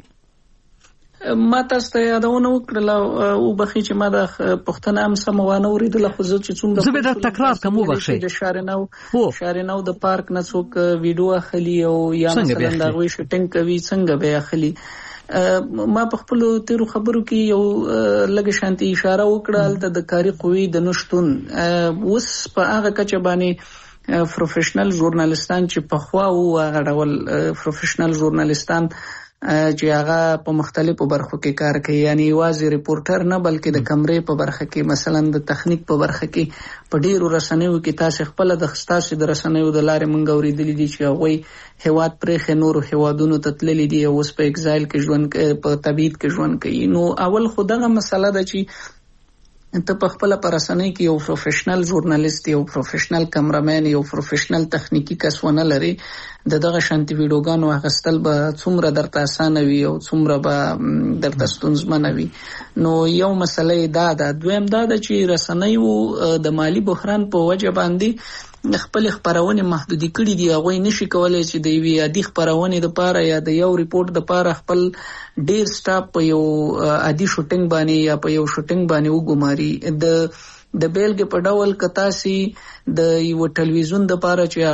ما تاسو ته یادونه وکړله او بخښئ چې ما د پښتنه هم سمه وانه اورېدله، خو زه چې څومره زه به دا تکرار کوم. وبخښئ د شارناو شارناو د پارک نه څوک ویډیو اخلي او یا مثلا د هغوی شوټینګ کوي، څنګه به اخلي؟ ما په خپلو تیرو خبرو کې یو لږه شانتي اشاره وکړه هلته د کاري قوې د نشتون. اوس په هغه کچه باندې پروفیشنل ژورنالیستان چې پخوا وو، هغه ډول پروفیشنل ژورنالیستان چې هغه په مختلفو برخو کې کار کوي، یعنی یوازې ریپورټر نه بلکې د کمرې په برخه کې، مثلا د تخنیک په برخه کې، په ډیرو رسنیو کې تاسو خپل د خستاسو د رسنیو د لارې مونږ اوریدلې دي چې هغه هیواد پرې نورو هیوادونو ته تللي دي او اوس په ایگزایل کې ژوند په تبعید کې ژوند کوي. نو اول خو دغه مسله ده چې ته په خپل پرسنۍ کې یو پروفیشنل ژورنالیست، یو پروفیشنل کیمرامین، یو پروفیشنل تخنیکی کس ونه لري، د دغه شانتي ویډیوګانو اخیستل به څومره درته اسانه وي او څومره به درته ستونزمنه وي. نو یو مسله دا ده. دویم دا ده چې رسنیو د مالی بحران په وجه باندې خپل خبرونه محدودي کړې دي، هغه نشي کولای چې د یوې عادي خبرونه د پاره یا د یو ریپورت د پاره خپل ډیر سټاپ په یو عادي شوټینګ باندې یا په یو شوټینګ باندې وګماري. د د بیلګې په ډول کتاسي د یو ټلویزیون د پاره چې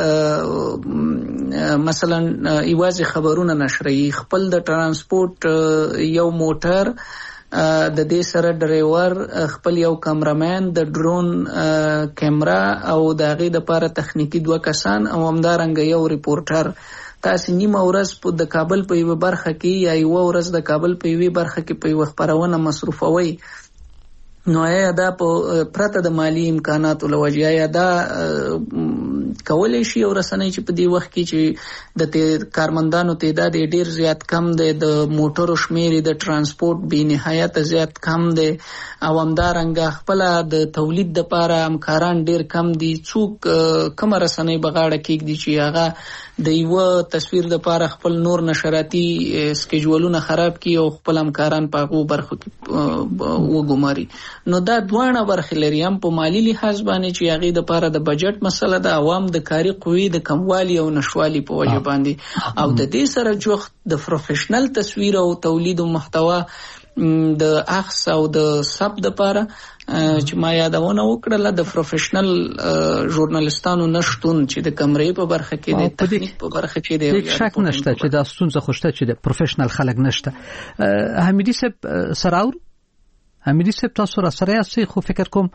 هغه مثلا ایوازي خبرونه نشري، خپل د ترانسپورت یو موټر د دې سره ډرایور، خپل یو کیمرامین، د ډرون کیمرا او د هغې دپاره تخنیکي دوه کسان او همدارنګه یو ریپورټر. تاسو نیمه ورځ په د کابل په یوه برخه کې یا یوه ورځ د کابل په یوې برخه کې په یوه خپرونه مصروفوئ، نو یا دا په پرته د مالی امکاناتو له وجې یا دا کولی شي او رسنۍ چې په دې وخت کې چې د کارمندانو تعداد ډیر زیات کم دی، د موټرو شمیر د ترانسپورت بې نهایت زیات کم دی او همدارنګه خپل د تولید لپاره همکاران ډیر کم دي. څوک کومه رسنۍ په غاړه کېږدي چې هغه د یوه تصویر لپاره خپل نور نشراتي سکیجولونه خراب کړي او خپل همکاران په هغو برخو کې وګماري. نو دا دواړه برخې لري، هم په مالی لحاظ باندې چې هغې دپاره د بجټ مسله ده، عوام هم د کاري قوې د کموالي او نشوالي په وجه باندې او د دې سره جوخت د پروفیشنل تصویر او تولید او محتوا د اخص او د سب د لپاره چې ما یادونه وکړه د پروفیشنل ژورنالستانو نشټون چې د کمرې په برخه کې د تخنیک په برخه کې د هیڅ شک نشته چې دا ستونزه خوشته چې د پروفیشنل خلک نشته. حمیدي صاحب سراور حمیدي صاحب تاسو را سره یاستئ خو فکر کوم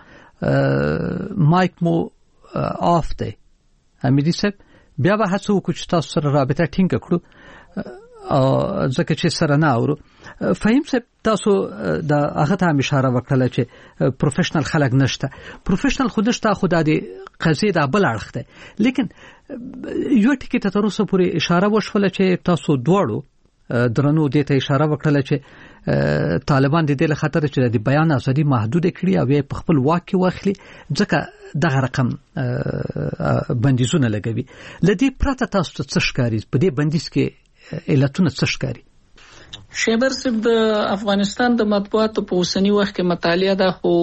مایک مو آف دی. حمیدي صاحب بیا به هڅه وکړو چې تاسو سره رابطه ټینګ کړو ځکه چې سره نه اورو. فهم صاحب تاسو د هغه ته اشاره وکړه چې پروفیشنل خلک نشته. پروفیشنل خود نشته خو د قضیې د بل اړخ دی لیکن یو ټکی ته تر اوسه پورې اشاره وشوله چې تاسو دواړو درنو دې ته اشاره وکړه چې طالبان د دې له خطر چې د بیان ازادي محدود کړي او په خپل واک کې واخلي ځکه دغه رقم بندیزونه لګوي. لدې پرته تاسو څه ښکاري په دې بندیز کې علتونه څه ښکاري؟ شیبر صاحب د افغانستان د مطبوعاتو په اوسنی وخت کې مطالعه ده خو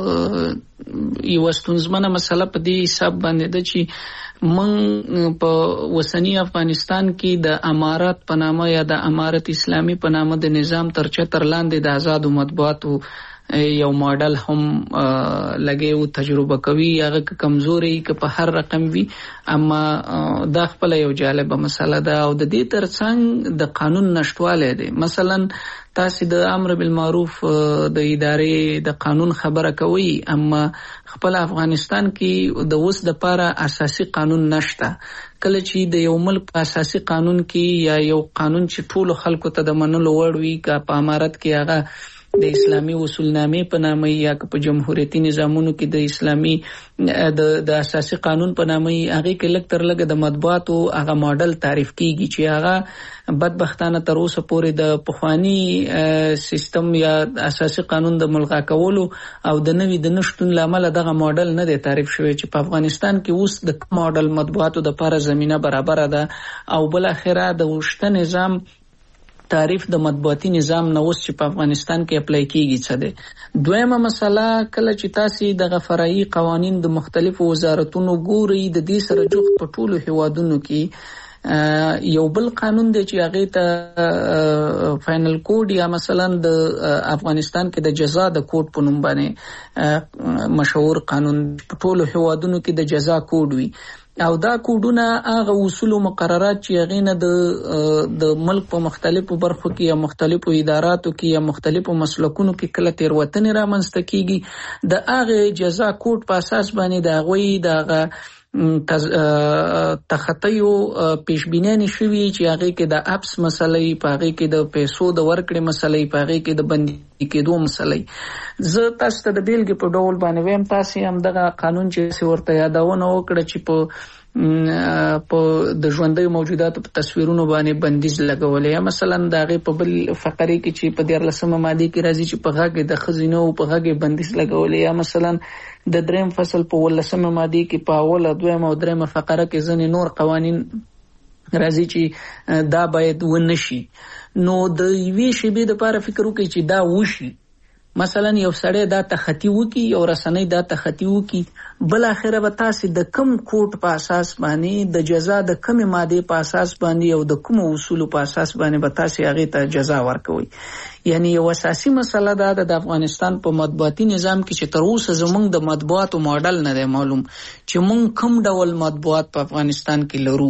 یو ستونزمنه مسله په دې حساب باندې ده چې من په اوسنی افغانستان کې د امارات په نامه یا د امارت اسلامي په نامه د نظام تر چتر لاندې د آزاد مطبوعاتو یو ماډل هم لګیو تجربه کوي هغه کمزوري که په هر رقم وي اما دا خپل یو جالبه مسله ده او د دې ترڅنګ د قانون نشټواله دي. مثلا تاسو د امر بالمعروف د ادارې د قانون خبره کوي اما خپل افغانستان کې د اوس د لپاره اساسي قانون نشته. کله چې د یو ملک په اساسي قانون کې یا یو قانون چې ټول خلکو ته د منلو وړ وي که په امارت کې هغه د اسلامي اصولنامې په نامه یا په جمهوریتي نظامونو کې د اسلامي د د اساسي قانون په نامه هغه کې لږ تر لږه د مطبوعاتو هغه ماډل تعریف کیږي چې هغه بدبختانه تر اوسه پورې د پخوانی سیستم یا اساسي قانون د ملغا کولو او د نوي د نشټون لامل دغه ماډل نه دی تعریف شوی چې په افغانستان کې اوس د ماډل مطبوعاتو د لپاره زمينه برابر ده او بل اخره د وشته نظام تعریف د مطبوعاتي نظام نو اوس چې په افغانستان کې اپلای کیږي څه ده. دویمه مسله کله چې تاسو د غفرایي قوانین د مختلفو وزارتونو ګوري د دې سره جوخ په ټولو هیوادونو کې یو بل قانون دی چې هغه ته فائنل کوډ یا مثلا د افغانستان کې د جزا د کوډ په نوم باندې مشهور قانون په ټولو هیوادونو کې د جزا کوډ وي او دا کوډونه هغه اصول او مقررات چې هغه نه د د ملک په مختلفو برخو کې یا مختلفو اداراتو کې یا مختلفو مسلکونو کې کله تیروتنې رامنځته کیږي د هغه جزا کوډ په اساس باندې د غوي د تخطیو پیشبینی شوی چې هغه کې د اپس مسلې په هغه کې د پیسو د ورکړې مسلې په هغه کې د بندي کېدو مسلې. زه تاسو ته د بیلګې په ډول باندې ویم تاسو هم دغه قانون چې ورته یادونه وکړه چې په په د ژوندۍ موجوداتو په تصویرونو باندې بندیز لګولې یا مثلا دغه په بل فقره کې چې په دیارلسمه ماده کې راځي چې په هغه د خزینو په هغه بندیز لګولې یا مثلا د دریم فصل په ولسمه ماده کې په اوله دویمه او دریمه فقره کې ځنې نور قوانین راځي چې دا باید ونشي. نو د یوې شیبې لپاره فکر وکړئ چې دا وشي مثلا یو سړی دا تخطی وکي یو رسنۍ دا تخطی وکي بل اخره به تاسو د کم کوټ په اساس باندې د جزا د کم ماده په اساس باندې او د کوم اصول په اساس باندې به تاسو هغه ته جزا ورکوي. یعنی یو اساسي مسله دا د افغانستان په مطبوعاتي نظام کې چې تر اوسه زمونږ د مطبوعاتو ماډل نه دی معلوم چې مونږ کوم ډول مطبوعات په افغانستان کې لرو.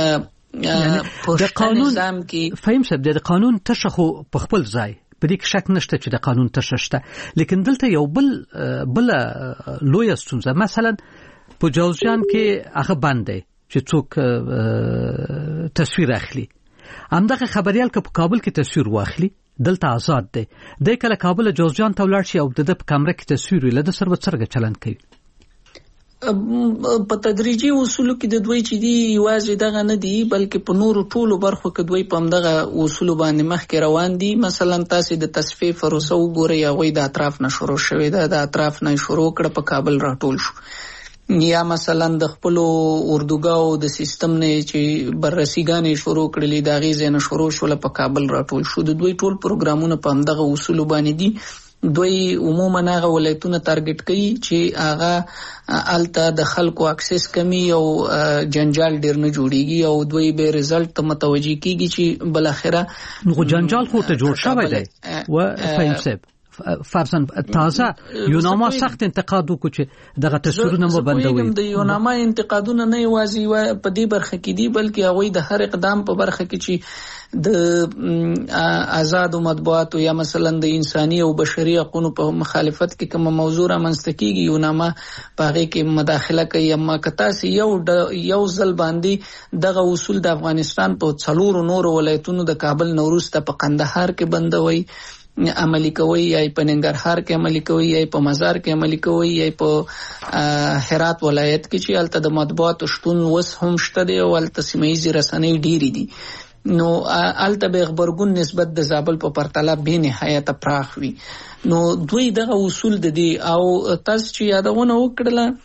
د قانون نظام کې فهم شه د قانون تشخو په خپل ځای په دې کې شک نشته چې د قانون تششته لیکن دلته یو بل بل لوی ستونزه مثلا په جوزجان کې هغه باندې چې څوک تصویر اخلي همدغه خبريال که په کابل کې تصویر واخلي دلته آزاد دی د کله کابل جوزجان ته ولاړ شي او د په کیمرا کې تصویر ویل د سر وڅرګه چلن کوي. په تدریجي اصولو کې د دوی چې دی یوازې دغه نه دی بلکې په نورو ټولو برخو کې دوی په همدغه اصولو باندې مخکې روان دي. مثلا تاسو د تصفیه پروسه وګورئ هغوی د اطراف نه شروع شوې ده د اطراف نه شروع کړه په کابل راټول شو یا مثلا د خپل اردوګاو د سیستم نه چې بررسیګانې شروع کړلې د غیزې نه شروع شول په کابل راټول شو. د دوی ټول پروګرامونه په همدغه اصولو باندې دي دوی عموما هغه ولایتونه ټارګټ کوي چې هغه الته د خلکو اکسس کمی او جنجال ډیر نه جوړیږي او دوی به رزلټ ته متوجي کیږي چې بل اخره نو جنجال خو ته جوړ شوی دی و فهم سب فرضاً تازه یوناما سخت انتقاد وکړي چې دغه تصویرونه مو بندوي. د یوناما انتقادونه نه یوازې په دې برخه کې دي بلکې هغه د هر اقدام په برخه کې چې د آزاد مطبوعات یا مثلا د انساني او بشري حقوقو په مخالفت کې کوم موضوع رامنځته کیږي یوناما په هغه کې مداخله کوي. اما کتا سي یو یو ځل باندې دغه اصول د افغانستان په څلورو نور ولایتونو د کابل نوروز ته په قندهار کې بندوي عملی کوي یا په ننګرهار کې عملی کوي یا په مزار کې عملی کوي یا په هرات ولایت کې چې الته د مطبوعات شتون وس هم شته دی او الته سیمایي رسنۍ ډېری دي. نو الته به خبرګون نسبت د زابل په پرتله به نهایت پراخ وي. نو دوی دغه اصول د دي او تاسو چې یادونه وکړله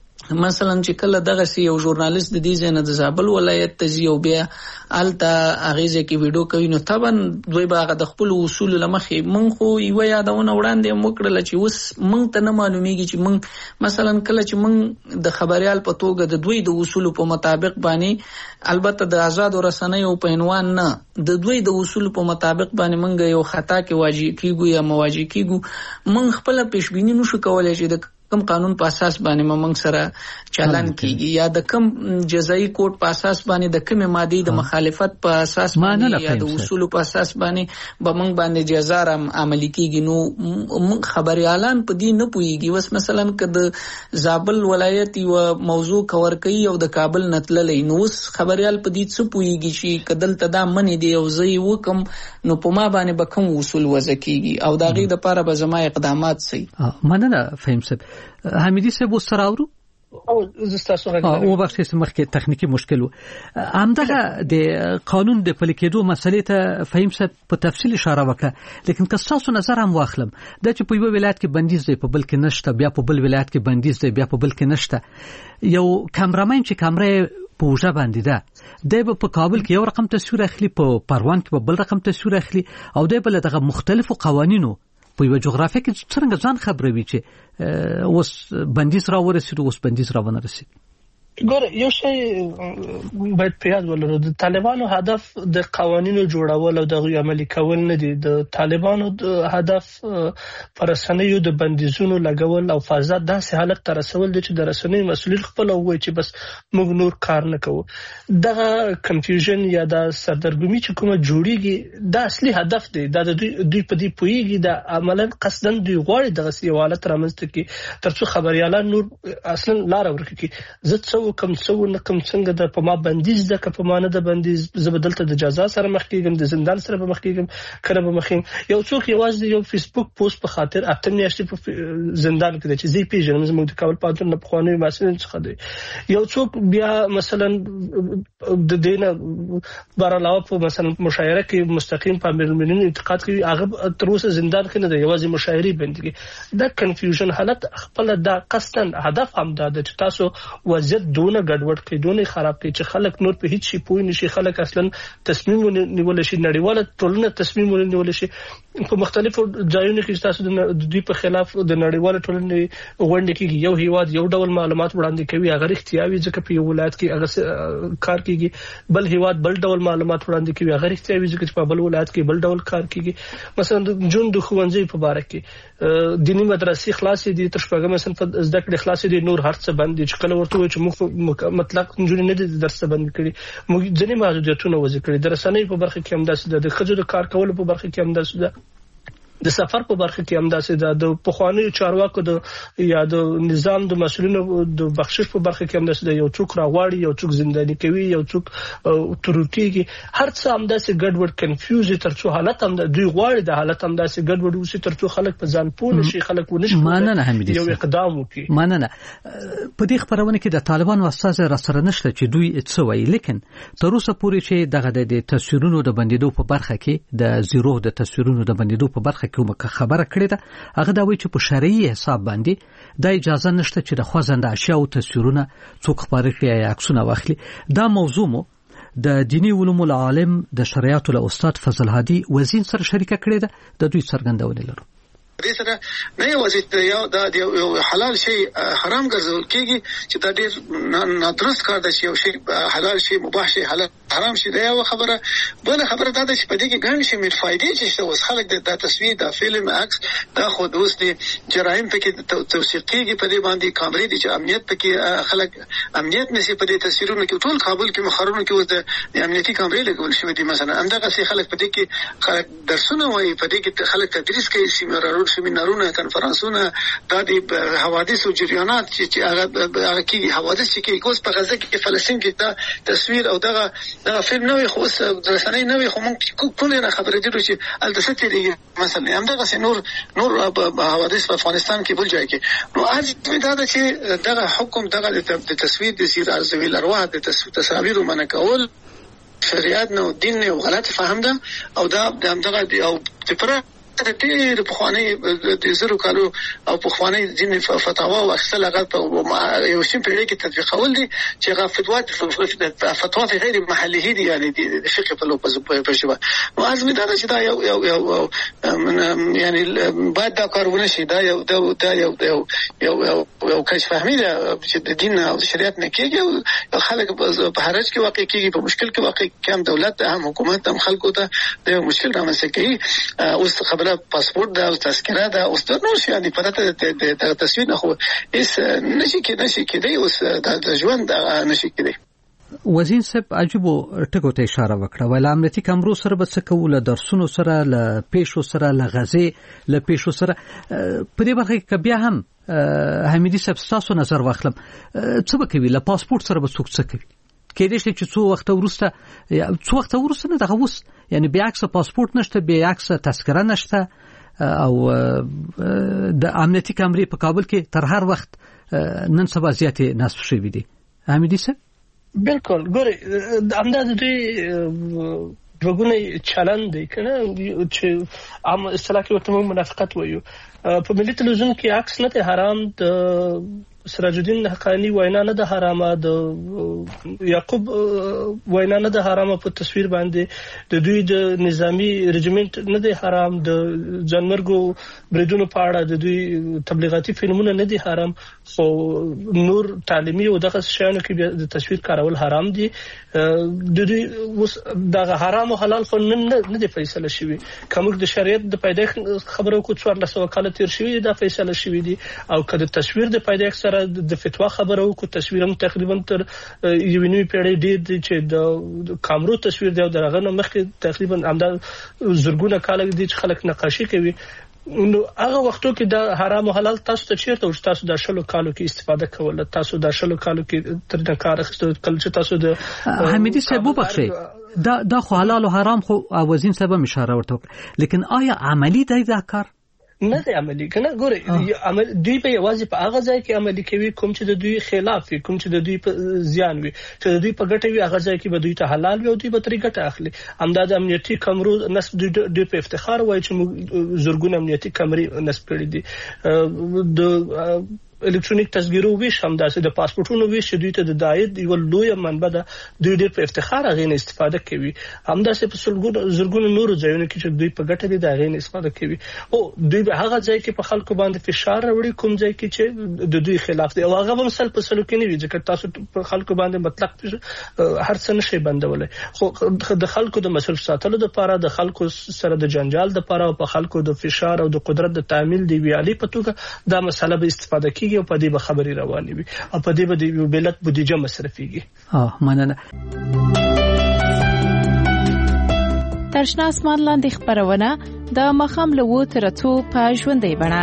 مثلا چې کله دغه سی یو ژورنالیست د دې ځنه د زابل ولایت ته یو بیا الته اغیزه کې ویډیو کوي نو طبعا دوی باغ د خپل اصول لمخې مونږ خو یو یادونه وړاندې موکړل چې اوس مونږ ته نه معلومیږي چې مونږ مثلا کله چې مونږ د خبريال په توګه د دوی د اصول په مطابق باندې البته د آزاد رسنیو په عنوان نه د دوی د اصول په مطابق باندې مونږ یو خطا کې واجی کیږو یا مواجه کیږو مونږ خپل پیشبینی نشو کولای چې د کم قانون په اساس باندې موږ سره چلن کیږي یا د کم جزایی کوډ په اساس باندې د کم ماده د مخالفت په اساس باندې یا د اصول په اساس باندې به موږ باندې جزا رم عملي کیږي. نو موږ خبريالان په دې نه پويږي. وس مثلا کده زابل ولایت یو موضوع کور کوي او د کابل نتللې نو وس خبريال په دې څه پويږي چې کدل تدا منی دی او زی وکم نو په ما باندې به کوم اصول وځکیږي او دا غي د لپاره به زما اقدامات سي. مننه فهم سب حمیدی صاحب سره اورو او زستاسو غږ او وبخښه مخکې تخنیکی مشکل همدغه د قانون د پلي کېدو مسلې ته فهم صاحب په تفصیل اشاره وکړه لیکن که تاسو نظر هم واخلم د چې په یو ولایت کې بندیز دی په بل کې نشته بیا په بل ولایت کې بندیز دی بیا په بل کې نشته یو کامرامین چې کامره په وجه باندې ده د په کابل کې یو رقم تصویر اخلي په پروان کې په بل رقم تصویر اخلي او د بل دغه مختلفو قوانینو په یو جغرافیه کې څنګه ځان خبروي چې اوس بندیز را ورسېږي اوس بندیز را ونه رسېږي. ګور یو شی باید په یاد ولرو د طالبانو هدف د قوانینو جوړول او د عملي کول نه دي. د طالبانو د هدف پرسنیو د بندیزونو لګول او فضا داسې حالت ته رسول دي چې د رسنۍ مسؤلیت خپل وای چې بس موږ نور کار نه کوو. دغه کنفیوژن یا د سردرګمي چې کومه جوړیږي د اصلي هدف دی دا د دوی دوی په دې پویږي د عملاً قصدن دوی غواړي دغه سی حالت رامنځته کی ترڅو خبريالان نور اصلا لار ورکړي زه کم څو نه کم څنګه د په ما بندیز د کپ ما نه د بندیز زبدلته د جزا سره مخ کېږم د زندان سره مخ کېږم کړه به مخیم یو څوک یوازې یو فیسبوک پوسټ په خاطر اته میاشتې په زندان کې د چې زی پیژنم زموږ د کابل پاتون نه خوانوي مسلې څخه دی یو څوک بیا مثلا د دینه بار علاوه په مثلا مشاعره کې مستقیم په ملمنین انتقاد کوي هغه تر اوسه زندان کې نه دی یوازې مشاعري بندي د کنفیوژن حالت خپل د قصدن هدف هم دا د تاسو وضعیت دونه ګډوډ کې دونه خراب کې چې خلک نور په هیڅ شي پوه نشي خلک اصلا تصمیم نیول شي نړیواله ټولنه تصمیم نیول شي په مختلفو ځایونو کې تاسو د دوی په خلاف د نړیواله ټولنې غونډه کې یو هیواد یو ډول معلومات وړاندې کوي هغه اړتیاوي ځکه په یو ولایت کې هغه کار کوي بل هیواد بل ډول معلومات وړاندې کوي هغه اړتیاوي ځکه په بل ولایت کې بل ډول کار کوي. مثلا جون د خوانځي په باره کې دینی مدرسې خلاصې دي تر شپږم صنف زده کړې خلاصې دي نور هر څه بند دي چې کله ورته وي چې موږ مطلق جوړ نه دي درس بند کړي موږ ځنې محدودیتونه وځي کړي د رسنۍ په برخه کې هم داسې د خځو د کار کولو په برخه کې هم داسې د سفر په برخه کې هم داسې ده د پخوانی چارواکو د یا د نظام د مسؤلینو د بخشش په برخه کې هم داسې ده یو څوک راغواړي یو څوک زنداني کوي یو څوک ترورتيږي هر څه هم داسې ګډوډ کنفیوز ترڅو حالت هم دوی غواړي د حالت هم داسې ګډوډ وسی ترڅو خلک په ځان پوه نشي خلک ونشي ماننه حمیدي یو اقدام وکړي. ماننه په دې خبرونه کې د طالبانو استاد را سره نشته چې دوی څه وایي لیکن تر اوسه پورې چې دغه د تصویرونو د بندیدو په برخه کې د زیرو د تصویرونو د بندیدو په برخه کومه خبره کړې ده هغه دا وایي چې په شرعي حساب باندې د اجازه نشته چې د خوځنده اشیاء او تصویرونه څوک خبره کړي یا عکسونه واخلي. دا موضوع مو د دینی علومو العالم د شریعت له استاد فضل هادي وزین سره شریکه کړې ده د دوی څرګندونه لرو. دې سره نه یوازې یو د یو حلال شی حرام ګرځول کیږي چې دا ډېر نادرست کار دی چې یو شی حلال شي مباح شي حلال حرام شي دا یو خبره. بل خبره دا ده چې په دې کې ګڼ شي مې فائدې چې اوس خلک د تصویر د فلم عکس دا خو د اوس د جرایم پکې توثیق کیږي په دې باندې کامرې دي چې امنیت پکې خلک امنیت نشي په دې تصویرونو کې ټول کابل کې مخرونو کې اوس د امنیتي کامرې لګول شوې دي. مثلا همدغه سي خلک په دې کې خلک درسونه وایي په دې کې خلک تدریس کوي سیمینارونه سیمینارونه کنفرانسونه دا د حوادث او جریانات چې هغه هغه کې حوادث چې اوس په غزه کې فلسطین کې دا تصویر او دغه دغه فلم نوې خو اوس رسنۍ نوې خو موږ کومه نه خبرې دي چې التسته دي مثلا همدغه نور نور حوادث په افغانستان کې بل ځای کې نو اځ دا د چې دغه حکم دغه د تصویر د سیر ارزوي لروا د تصاویر منع کول شریعت نو دین نه غلط فهم ده او دا دغه او پر د ډېر په خواني د زرو کالو او په خواني ځینې فتاوا او اصل هغه په یو شین پیړۍ کې تطبیقول دي چې هغه فتوا فتوا غیر محلي دي یعنی د فقه په لوپز په شبه نو ازمه دا چې دا یو یو یو یعنی باید دا کارونه شي دا یو دا یو یو یو یو کښ فهمي ده چې د دین او شریعت نه کېږي او خلک په حرج کې واقع کېږي په مشکل کې واقع کېم دولت هم حکومت هم خلکو ته د مشکل رامنځته کوي. اوس خبره پاسپورت دا او تذکره دا اوس د نور شي د پرته د تصویر نه خو هیڅ نشي کې نشي کېدی اوس د ژوند نشي کېدی. وزین صاحب عجیبو ټکو ته اشاره وکړه ویل امنیتي کمرو سره به څه کوله درسونو سره ل پیښو سره ل غزې ل پیښو سره په دې برخه کې بیا هم حمیدي صاحب تاسو نظر واخلم څه به کوي ل پاسپورت سره به څوک څه کوي کېدې چې څو وخت ورسته څو وخت ورسته نه دغه وس یعنی بیا عکس پاسپورت نشته بیا عکس تذکره نشته او د امنیتي کمرې په کابل کې تر هر وخت نن سبا زیاتې نصب شوې دي. حمیدي صاحب بالکل ګوري همدا د دوګونی چلن دی کنه چې عام اصطلاح کې ورته منافقت وایو. په ملي تلویزیون کې عکس نه ته حرام د سراج الدین حقانی وینا نه د حرامه د یعقوب وینا نه د حرامه په تصویر باندې د دوی د نظامی رجمنت نه د حرام د جنمرګو بریدونو په اړه د دوی تبلیغاتي فلمونه نه دي حرام خو نور تعلیمي او دغه شیانو کې د تصویر کارول حرام دي. د دوی دغه حرام او حلال خو نه د فیصله شوی کوم د شریعت د پیدایښت خبرو کو څوار لسو کال تیر شوی د فیصله شوی دي او کله تصویر د پیدایښت سره د فتوا خبرو کو تصویرم تقریبا تر یو نیمه پیړۍ ډیر چې د کامرو تصویر دی او دغه مخکې تقریبا همدا زرګونه کال دي چې خلک نقاشي کوي. نو هغه وختو کې د حرام او حلال تاسو ته چیرته او تاسو د شلو کالو کې استفاده کوله تاسو د شلو کالو کې تر د کار اخیستو کله چې تاسو د حمیدي صاحب وبخښي دا د حلال او حرام خو اوازین سبب اشاره ورته لیکن آیا عملی دی دا کار نه دی عملی کنه ګوره عمل دوی په یوازې په هغه ځای کې عملی کوي کوم چې د دوی خلاف وي کوم چې د دوی په زیان وي چې د دوی په ګټه وي هغه ځای کې به دوی ته حلال وي او دوی به ترې ګټه اخلي. همدا د امنیتي کمرو نسب دوی په افتخار وایي چې زرګونه امنیتي کمرې نسب کړي دي. د الکترونیک تذکیرو ویش هم داسې د پاسپورتونو ویش چې دوی ته د دایت یو لوی منبع ده دوی ډېر په افتخار هغه نه استفاده کوي. هم داسې په سلګونو زرګونو نورو ځایونو کې چې دوی په ګټه دي د هغه نه استفاده کوي او دوی به هغه ځای کې په خلکو باندې فشار راوړي کوم ځای کې چې د دوی خلاف دی او هغه هم سل په سلو کې نه وي ځکه تاسو په خلکو باندې مطلق هر څه نشي بندولای خو د خلکو د مصرف ساتلو لپاره د خلکو سره د جنجال لپاره او په خلکو د فشار او د قدرت د تعمیل دی ویالي په توګه دا مسله به استفاده کوي او په دې به خبري رواني وي او په دې به د ملت بودیجه مصرفيږي. اه مننه. ترشنا اسمان لاندې خبرونه د مخام له وو ترڅو په ژوندۍ بڼه.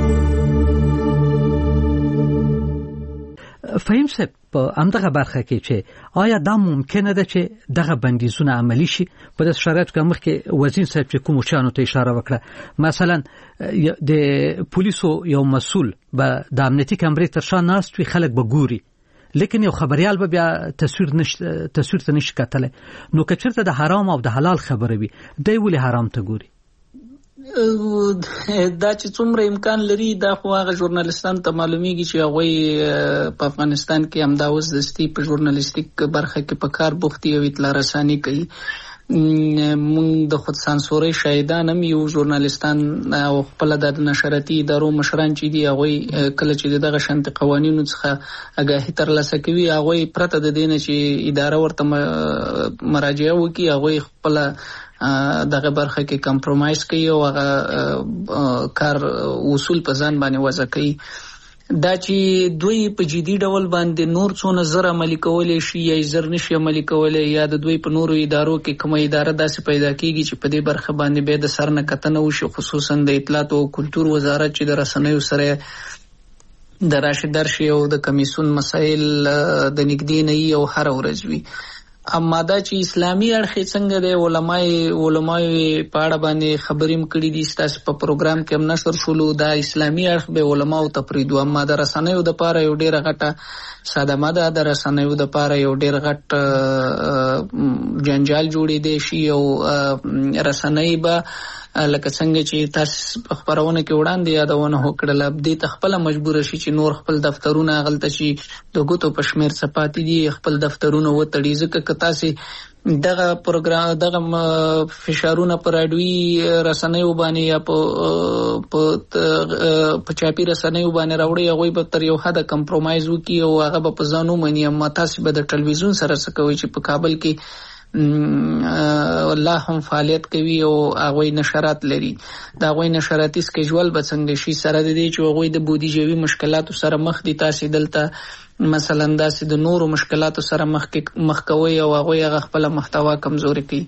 فهم صاحب په همدغه برخه کې چې آیا دا ممکنه ده چې دغه بندیزونه عملی شي په داسې شرایطو کې مخکې وزیر صاحب چې کوم شانو ته اشاره وکړه مثلا د پولیسو یو مسؤل به د امنیتي کمرې تر شا ناست وي خلک به ګوري لیکن یو خبريال به بیا تصویر نشته تصویر ته نشي کتلی نو که چېرته د حرام او د حلال خبره وي دی ولې حرام ته ګوري؟ دا چې څومره امکان لري دا خو هغه ژورنالستان ته معلومیږي چې هغه په افغانستان کې همدا اوس د ستی په ژورنالیستیک برخه کې په کار بوختي او اطلاع رساني کوي مونږ د خود سانسوري شاهدان هم یو ژورنالیستان او خپل د نشراتي ادارو مشران چې دی هغه کله چې دغه شانت قوانینو څخه آگاهی ترلاسه کوي هغه پرته د دینه چې اداره ورته مراجعه وکي هغه خپل دغه برخه کې کمپرمایز کوي او هغه کار اصول په ځان باندې وضع کوي. دا چې دوی په جدي ډول باندې نور څونه زر عملي کولای شي یا زر نشي عملي کولای یا د دوی په نورو ادارو کې کومه اداره داسې پیدا کیږي چې په دې برخه باندې به د سر نه کتنه وشي، خصوصا د اطلاعات او کلتور وزارت چې د رسنیو سره د راشد درشي او د کمیسون مسایل د نګدې نه او هر ورځ وي. اما دا چې اسلامي اړخ څنګه د علماي علماي په اړه باندې خبرې مکړې دي ستاسو په پروګرام کې هم نشر شولو، دا اسلامي اړخ به علماو ته پریدو، اما د رسنیو د پاره یو ډیره غټه صدمه ده، د رسنیو د پاره یو ډیر غټ جنجال جوړې دي شي او رسنۍ به لکه څنګه چې تاسو په خبرونه کې وړاندې یادونه وکړل دې ته خپل مجبور شي چې نور خپل دفترونه غلطه شي د ګوتو په شمیر صفاتي دي خپل دفترونه وتړي ځکه تاسو دغه پروګرام دغه فشارونه پر اډوي رسنیو باندې یا په په چاپی رسنیو باندې راوړي هغه به تر یو حد کمپرمایز وکي او هغه په ځانو باندې اما تاسو به د ټلویزیون سره څه کوي چې په کابل کې الله هم فعالیت کوي او هغه نشرات لري. دا هغه نشراتي سکیجول به څنګه شي سره د دې چې هغه د بودیجوي مشکلاتو سره مخ دي، تاسو دلته مثلا داسې د نورو مشکلاتو سره مخ مخ کوي او هغه خپل محتوا کمزوري کوي.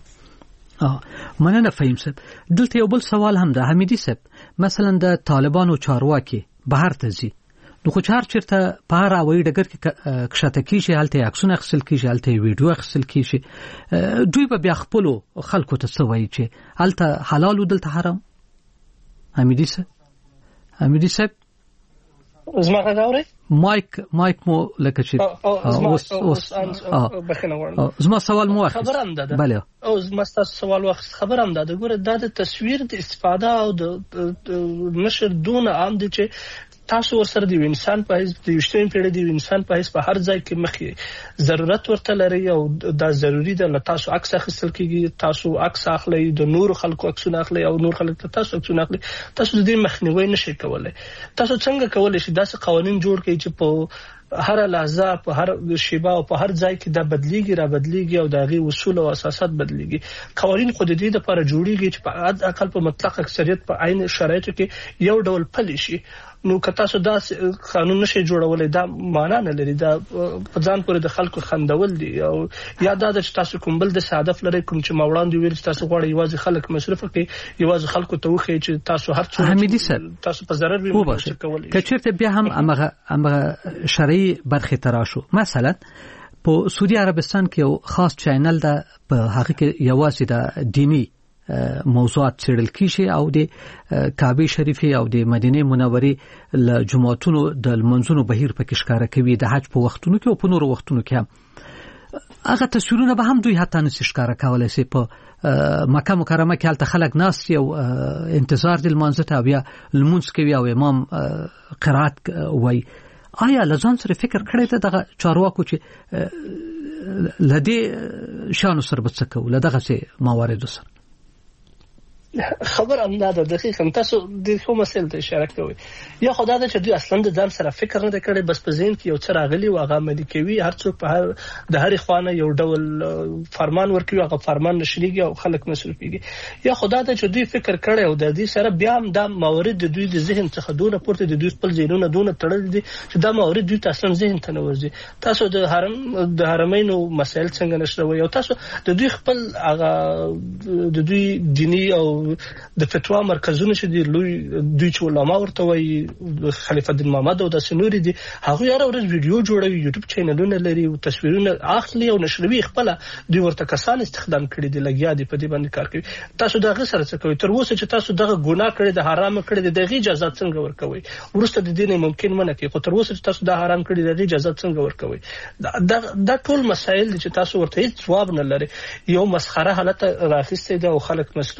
اه مننه فهیم صاحب. دلته یو بل سوال هم ده حمیدی صاحب، مثلا د طالبانو چارواکي بهر ته ځي نو خو چار چیرته په هر هوایي ډګر کې کښته کیږي، هلته عکسونه اخیستل کیږي، هلته ویډیو اخیستل کیږي، دوی به بیا خپل خلکو ته څه وایي چې هلته حلال او دلته حرام؟ حمیدی صاحب حمیدی صاحب زما غږ اورئ؟ مایک مایک مو لکه چې اوس اوس بخښنه غواړم زما سوال مو واخیست. خبر هم ده بله او زما ستاسو سوال واخیست. خبر هم ده ګوره دا د تصویر د استفاده او د نشر دون عام دي چې تاسو ورسره د انسان په حیث د یوشتمې پیړۍ د انسان په حیث په هر ځای کې مخې ضرورت ورته لري او دا ضروری ده له تاسو عکس اخیستل کیږي، تاسو عکس اخلي، د نور خلکو عکسونه اخلي او نور خلک ته تاسو عکسونه اخلي، تاسو د دې مخنیوي نشئ کولای. تاسو څنګه کولای شئ داسې قوانين جوړ کړئ چې په هر لحظه په هر شیبه او په هر ځای کې دا بدلیږي را بدلیږي او دغه اصول او اساسات بدلیږي. قوانين خود دې د لپاره جوړیږي چې په حد اقل په مطلق اکثریت په عین شرایطو کې یو ډول پلي شي. نو که تاسو دا قانون نشئ جوړولای دا معنا نه لري، دا په ځان پورې د خلکو خندول دي او یا دا چې تاسو کوم بل د هدف لري کوم چې موړاندې ویل تاسو غواړئ یوازې خلک مصرف کړئ، یوازې خلکو ته وخی چې تاسو هر څه حمیدی صاحب تاسو په ضرر وي مو کولای. که چیرته بیا هم امغه امغه شرعي برخه تراشو، مثلا په سعودي عربستان کې یو خاص چینل ده په هغه کې یوازې د دینی موضوعات څېړل کیږي او د کعبه شریفه او د مدینه منورې له جمعتونو د منځونو بهیر پکې ښکارا کوي، د حج په وختونو کې او په نورو وختونو کې هم هغه تصویرونه به هم دوی حتی نشي ښکارا کولای شي. په مکه مکرمه کې هلته خلک ناس یو انتظار د لمانځه ته بیا لمونځ کوي او امام قرات وایي. آیا لزان سره فکر کړی ته دغه چارواکو چې لدې شانو سره بڅکو لدغه سه موارد سره خبر هم نه ده دقیقاً تاسو د کوم مسل ته اشاره کوي یا خدای دا چې دوی اصلا د ځان سره فکر نه کړي، بس په ذهن کې یو څه راغلي او هغه عملي کوي. هر څوک په هر د هر خوانه یو ډول فرمان ورکوي، هغه فرمان نشریږي او خلک مصرفيږي. یا خدای دا چې دوی فکر کړي او د دې سره بیا هم د موارد د دوی د ذهن څخه دونه پورته د دوی خپل ذهنونه دونه تړل دي چې دا موارد دوی تاسو ذهن ته نه ورځي. تاسو د حرم د حرمینو مسائل څنګه نشروي او تاسو د دوی خپل هغه د دوی دینی او د فتوا مرکزونه چې دی لوی دوی چې علماء ورته وایي خلیفہ الدین محمد او د سنوري دي هغه یاره ورځ ویډیو جوړوي، یوټیوب چینلونه لري او تصویرونه اخلي او نشروي خپل دوی ورته کسان استخدام کړي دي لګیا دي په دې باندې کار کوي. تاسو دغه سره څه کوي؟ تر اوسه چې تاسو دغه ګناه کړی د حرام کړی د دغه اجازه څنګه ورکوي؟ ورسته د دین ممکن منه کوي، خو تر اوسه چې تاسو د حرام کړی د اجازه څنګه ورکوي؟ دا دا ټول مسائل چې تاسو ورته هیڅ جواب نه لري. یو مسخره حالت راخسته ده او خلک مسلوب دي او خلک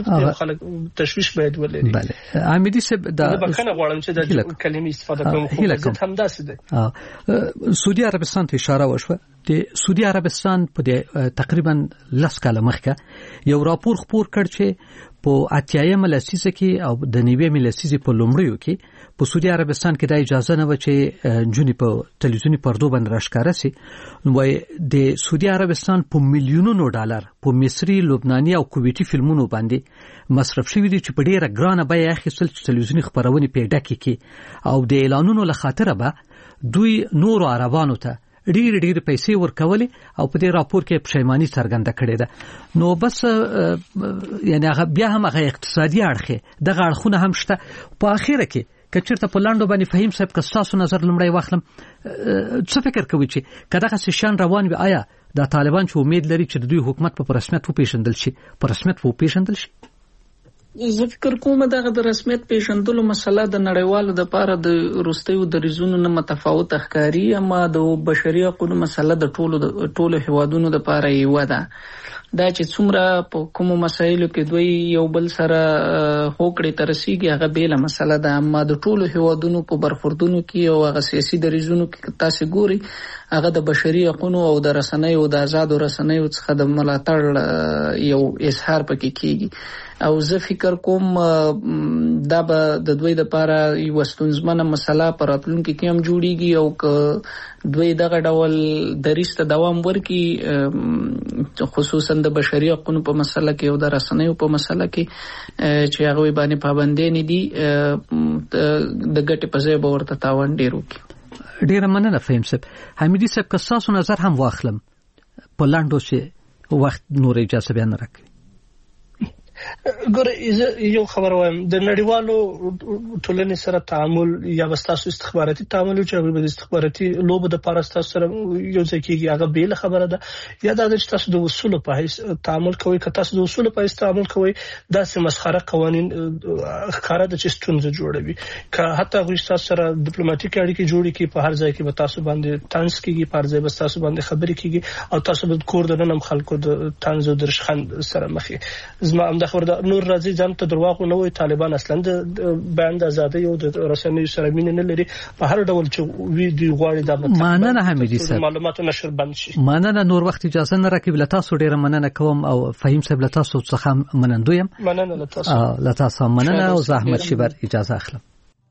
خلک تشویش باید ولري. بله حمیدي صاحب دا بخنه غواړم چې د کلمې استفاده کوم خو ځکه هم داسې ده. سعودي عربستان ته اشاره وشوه. د سعودي عربستان په تقریبا لس کاله مخکې یو راپور خپور کړ چې په اتیایم لسیزه کې او د نویم لسیزه په لومړیو کې په سعودي عربستان کې د اجازه نه و چې جونی په تلویزیونی پردو باندې راښکاره سي. نو د سعودي عربستان په میلیونونو ډالر په مصري، لبناني او کویتي فلمونو باندې مصرف شوی دي چې په ډیره ګرانه بیه اخیستل چې تلویزیونی خبرونه پیدا کړي او د اعلانونو لخاطر به دوی نور عربانو ته ډیر ډیر پیسې ورکولې او په دې راپور کې پښیمانی څرګنده کړې ده. نو بس یعنی هغه بیا هم هغه اقتصادي اړخ دغه اړخونه هم شته. په اخیره کې کچرته په لاندو باندې فهیم صاحب که تاسو نظر لمړی واخلم څه فکر کوي چې کداغه سشان روان وي آیا د طالبان چې امید لري چې د دوی حکومت په رسمیت وپیژندل شي په رسمیت وپیژندل شي؟ زه فکر کوم دغه د رسمیت پیژندلو مسله د نړیوالو د پاره د روستیو د ریزونو نه متفاوت ښکاري، اما د بشري حقوقو مسله د ټولو د ټولو هیوادونو د پاره یو ده. دا چې څومره په کومو مسایلو کې دوی یو بل سره هوکړې ته رسیږي هغه بیله مسله ده، اما د ټولو هیوادونو په برخوردونو کې او هغه سیاسي دریځونو کې تاسو ګوري هغه د بشري حقوقو او د رسنیو د آزادو رسنیو څخه د ملاتړ یو اظهار پکې کیږي. او زه فکر کوم دا به د دوی د پاره یو ستونزمنه مسله پر راتلونکي کې هم جوړیږي او که دوی دغه ډول دریسته دوام ورکړي خصوصا د بشري حقوقو په مسله کې او د رسنیو په مسله کې چې هغه باندې پابندې نه دي د ګټې په ځای به ورته تاوان ډیر وکړي. ډیره مننه فهم صاحب. حمیدي صاحب که تاسو نظر هم واخلم په لاندو چې وخت نور اجازه بیان راکړي. ګوره یو خبر وایم د نړیوالو ټولنې سره تعامل یا تاسو استخباراتي تعامل چې هغه د استخباراتي لوب د پاره تاسو سره یو ځای کېږي هغه بیل خبره ده یا دا چې تاسو د اصول په حیث تعامل کوئ که تاسو د اصول په حیث تعامل کوئ دا سه مسخره قوانين ښکارا د چستونځ جوړوي که حتی غوښ تاسو سره ډیپلوماټیک اړیکې جوړې کی په هر ځای کې به تاسو باندې تانس کیږي په هر ځای به تاسو باندې خبرې کیږي او تاسو به کور د نن خلکو د تانز او درشخند سره مخې زما هم د خبر نور راځي ځان ته درواغ نه وي. طالبان اصلا د بیان د ازادۍ او د رسنیو سره مینه نه لري په هر ډول چې وی دی غواړي د مطلب مننه حمیدي صاحب معلوماتو نشر بند شي. مننه نور وخت اجازه نه راکې بل تاسو ډیره مننه کوم او فهیم صاحب له تاسو څخه منندویم. مننه له تاسو له تاسو مننه او زحمت شي بر اجازه اخلم.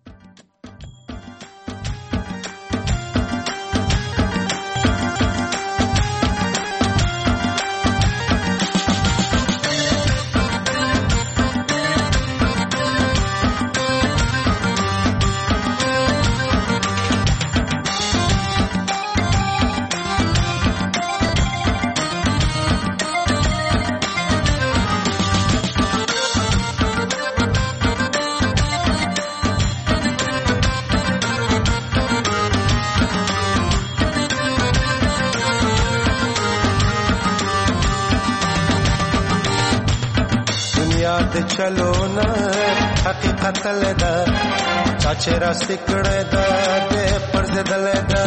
چلو نا حقیقت لدا چاچه راستی کڑے دا دے پرز دلے دا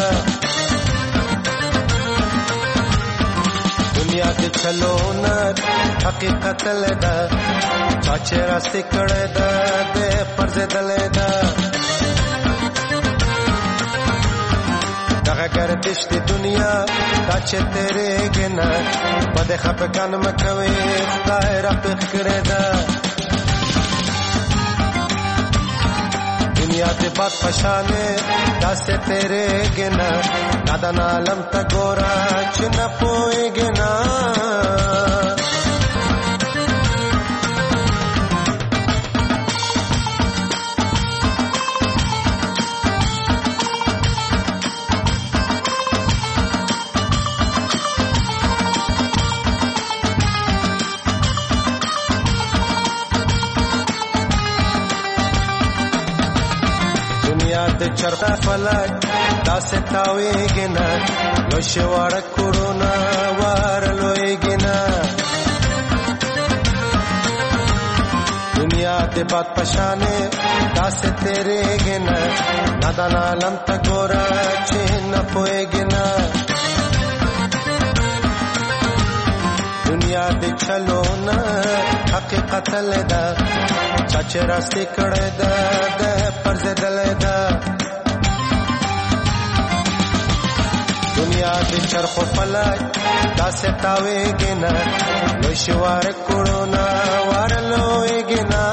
دنیا دے چلو نا حقیقت لدا چاچه راستی کڑے دا دے پرز دلے دا دغه گردش دی دنیا دا چې تیرے گنا بده خفقان مکوي خدای را پخ کړه دا دنیا دې باد پشانه دا چې تیرے گنا نادان عالم تا ګورا چې نه پويږي نا چرخ فلک دا ستاوی گنا یو شوار کرونا وارلوی گنا دنیا دے بات پشانے دا سے تیرے گنا نادان عالم تا گورا چین پوئے گنا دنیا دے چلو نا حقیقت قتل دا چاچ راستی کړه دا د پرزدل دا دنیا د چرخ فلک دا ستاويږي نه نو شوار کړونا ورلويږي نه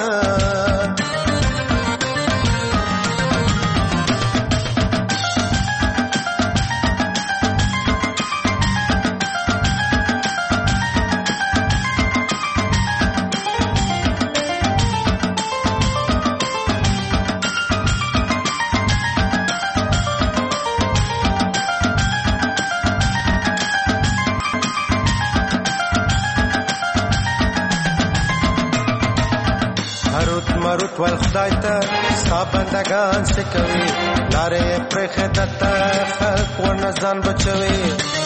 ول خدای ته ستا بندگان سکوي لارې پرخه دته خلق ورنځان بچوي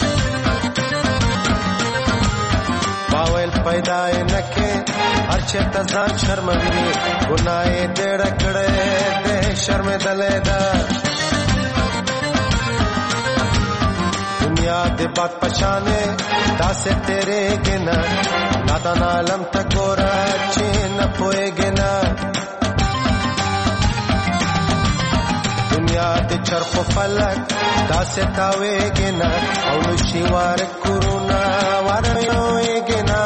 باول پیدا نه کې هر چته ځان شرموي ګناي ډېر کړه دې شرم دلې دا دنیا دې بات پشانه داسه تیرے گنا نادان عالم تکورا چې نه پويګنا دنیا د چرخ فلک داسه تاويږي نه او نشي وار کورونا ورنويږي نه